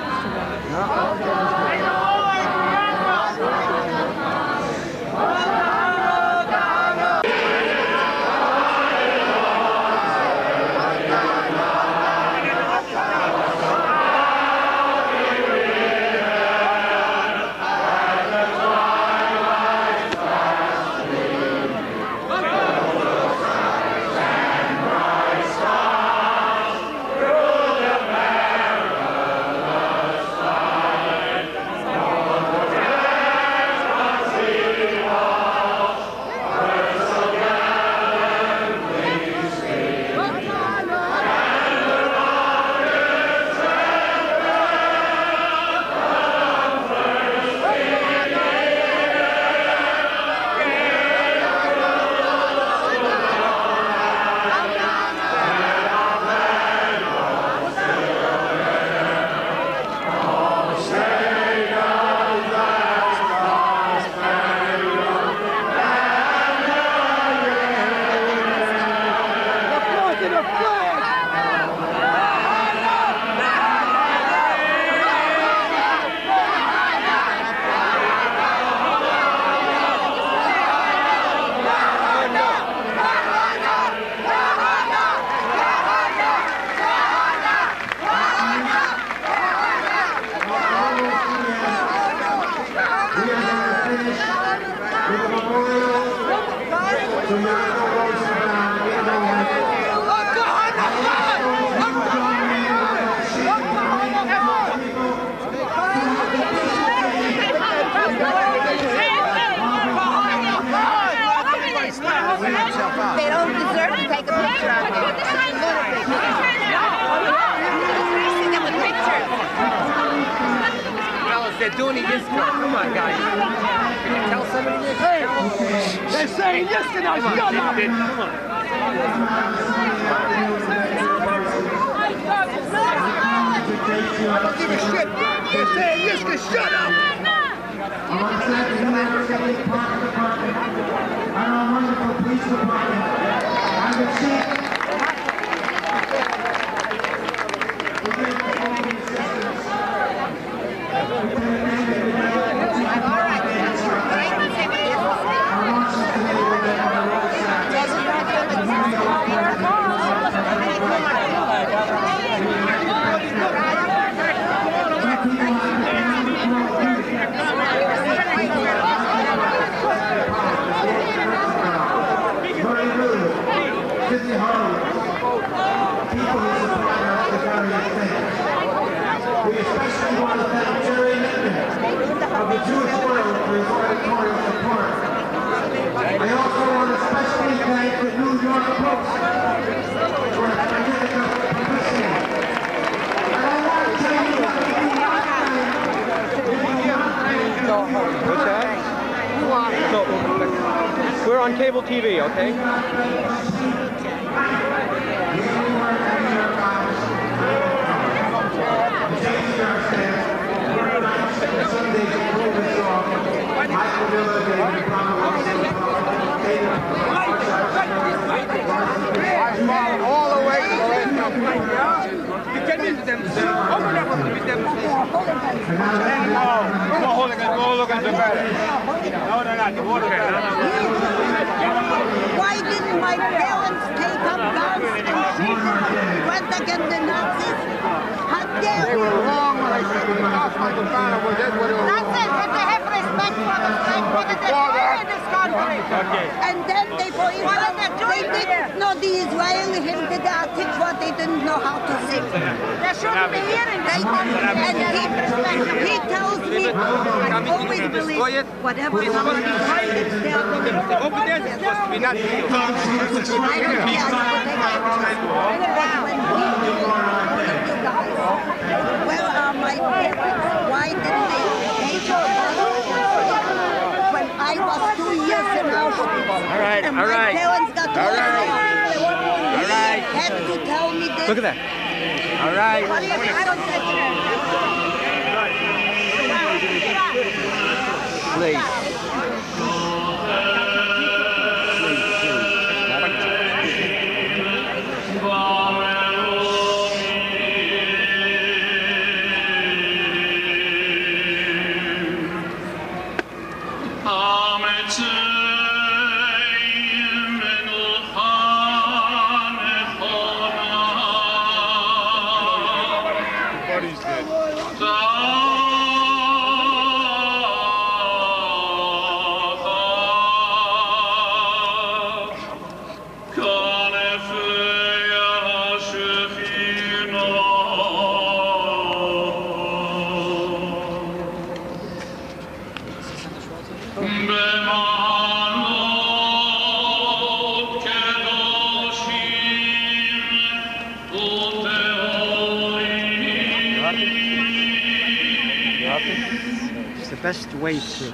They don't deserve to take a picture of them. Replacing them with pictures. Fellas, they're doing it this way. Come on, guys. Can you tell somebody this? Hey, they're saying this and I shut up. Come on. I don't give a shit. They're saying this can shut up. I want to thank the United States Park Department and our wonderful police department. I would say We're on cable T V, okay? All the way to the get into them. Open up with them. No, no hooligans, no hooligans are better. No, they're not. The hooligans. Why didn't my parents take up guns and went against the Nazis? How dare They were wrong when I said the Nazi banner was that's what it was. That's it, but they have respect for the flag that they were in this country. Okay. And then they, for instance, they didn't know the Israeli hymn, the Atikva, they didn't know how to sing. They shouldn't be hearing they, And he, he tells me, I always believe, whatever somebody finds, they're going to do. Over there, it's supposed to be not here. I don't care. When he told you guys, where are my parents? Why didn't they take when I was two years in Auschwitz? All right, and all my right. parents got All right. All right. Had to tell me this. Look at that. All right. I don't Please. It's the best way to.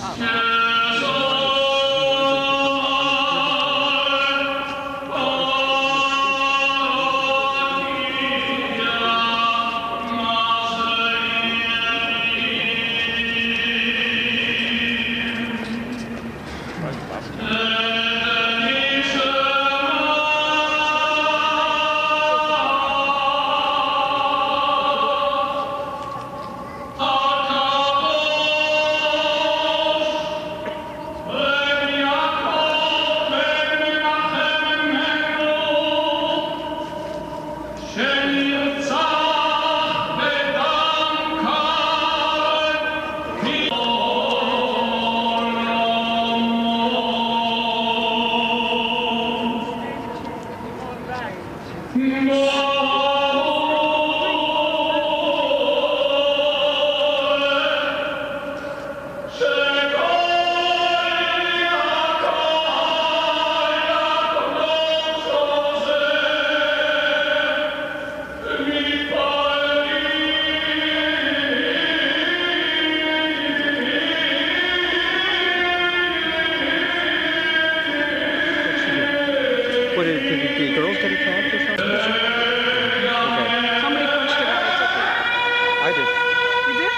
What did, did the, the girls get attacked or something? Okay. Somebody punched her. I did. You did?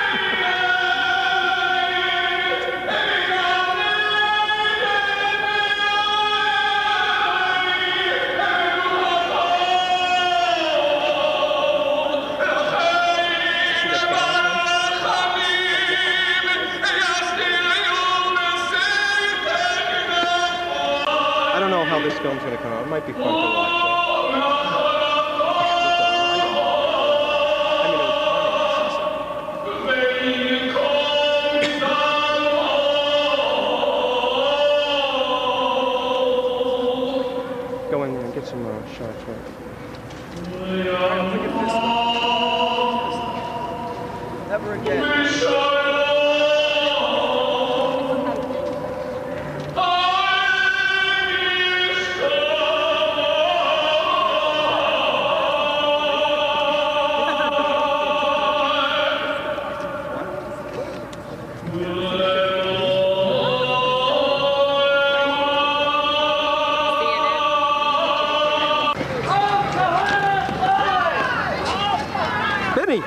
I don't know how this film's going to come out. It might be fun to watch. Go in there and get some uh, shots, right? Never again. Benny!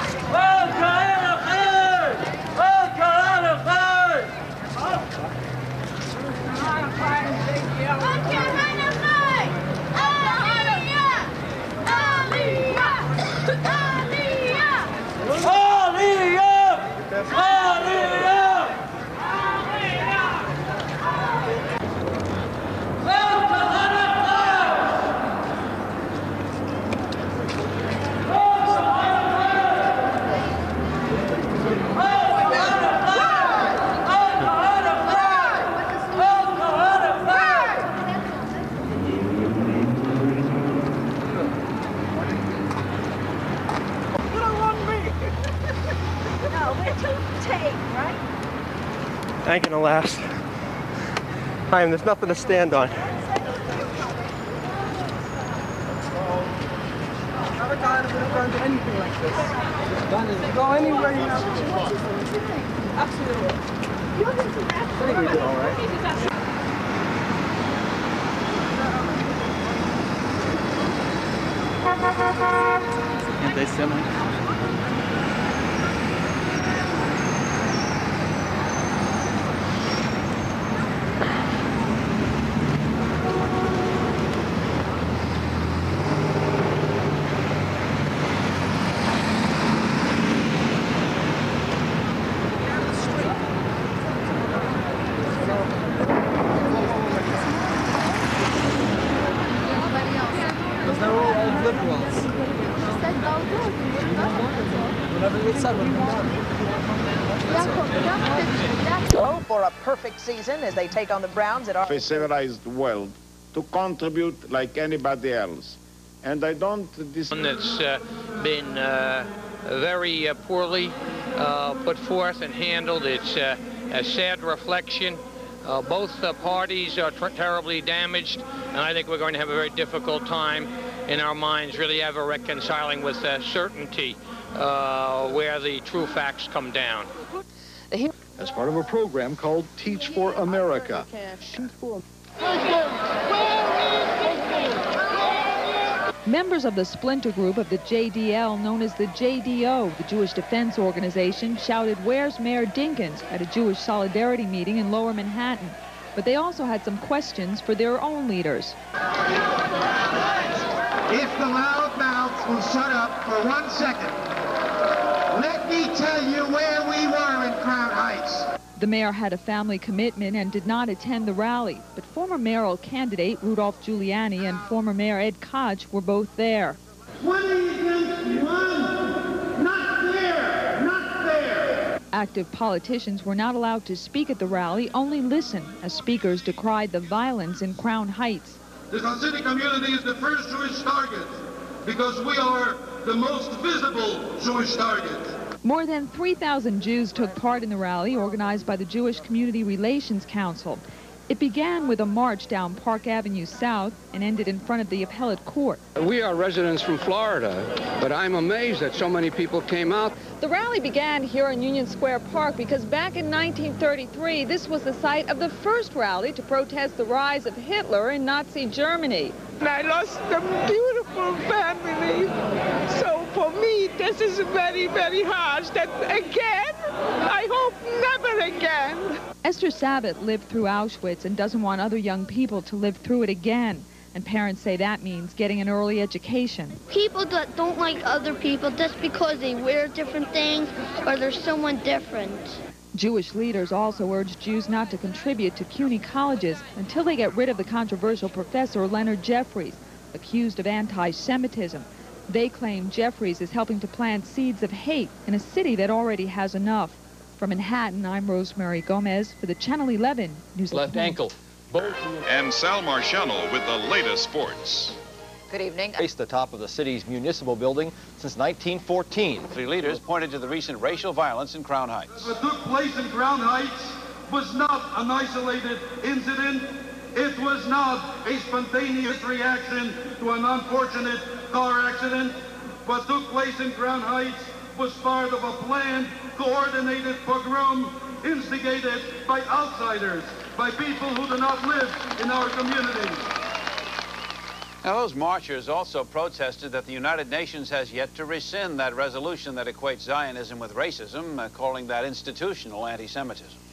Ain't gonna last. I am, there's nothing to stand on. Never thought it would have gone to anything like this. You go anywhere you have to. Absolutely. I think we did all right. Anti-Semitic. Go for a perfect season as they take on the Browns at our a civilized world to contribute like anybody else. And I don't... One that's uh, been uh, very uh, poorly uh, put forth and handled. It's uh, a sad reflection. Uh, both uh, parties are terribly damaged, and I think we're going to have a very difficult time in our minds really ever reconciling with uh, certainty uh, where the true facts come down. As part of a program called Teach for America. Members of the splinter group of the J D L, known as the J D O, the Jewish Defense Organization, shouted, "Where's Mayor Dinkins?" at a Jewish solidarity meeting in Lower Manhattan. But they also had some questions for their own leaders. If the loud mouths will shut up for one second, let me tell you where we were in Crown Heights. The mayor had a family commitment and did not attend the rally, but former mayoral candidate Rudolph Giuliani and former Mayor Ed Koch were both there. twenty against one. Not fair. Not fair. Active politicians were not allowed to speak at the rally, only listen, as speakers decried the violence in Crown Heights. The Hasidic community is the first Jewish target because we are the most visible Jewish target. More than three thousand Jews took part in the rally organized by the Jewish Community Relations Council. It began with a march down Park Avenue South and ended in front of the appellate court. We are residents from Florida, but I'm amazed that so many people came out. The rally began here in Union Square Park because back in nineteen thirty-three, this was the site of the first rally to protest the rise of Hitler in Nazi Germany. And I lost a beautiful family. So for me, this is very, very harsh. That again, I hope never again. Esther Sabat lived through Auschwitz and doesn't want other young people to live through it again. And parents say that means getting an early education. People that don't like other people just because they wear different things or they're someone different. Jewish leaders also urge Jews not to contribute to CUNY colleges until they get rid of the controversial professor Leonard Jeffries, accused of anti-Semitism. They claim Jeffries is helping to plant seeds of hate in a city that already has enough. From Manhattan, I'm Rosemary Gomez for the Channel eleven News. Left ankle. Both. And Sal Marciano with the latest sports. Good evening. Faced the top of the city's municipal building since nineteen fourteen. Three leaders pointed to the recent racial violence in Crown Heights. What took place in Crown Heights was not an isolated incident. It was not a spontaneous reaction to an unfortunate car accident. What took place in Crown Heights was part of a planned, coordinated pogrom instigated by outsiders, by people who do not live in our community. Now, those marchers also protested that the United Nations has yet to rescind that resolution that equates Zionism with racism, uh, calling that institutional anti-Semitism.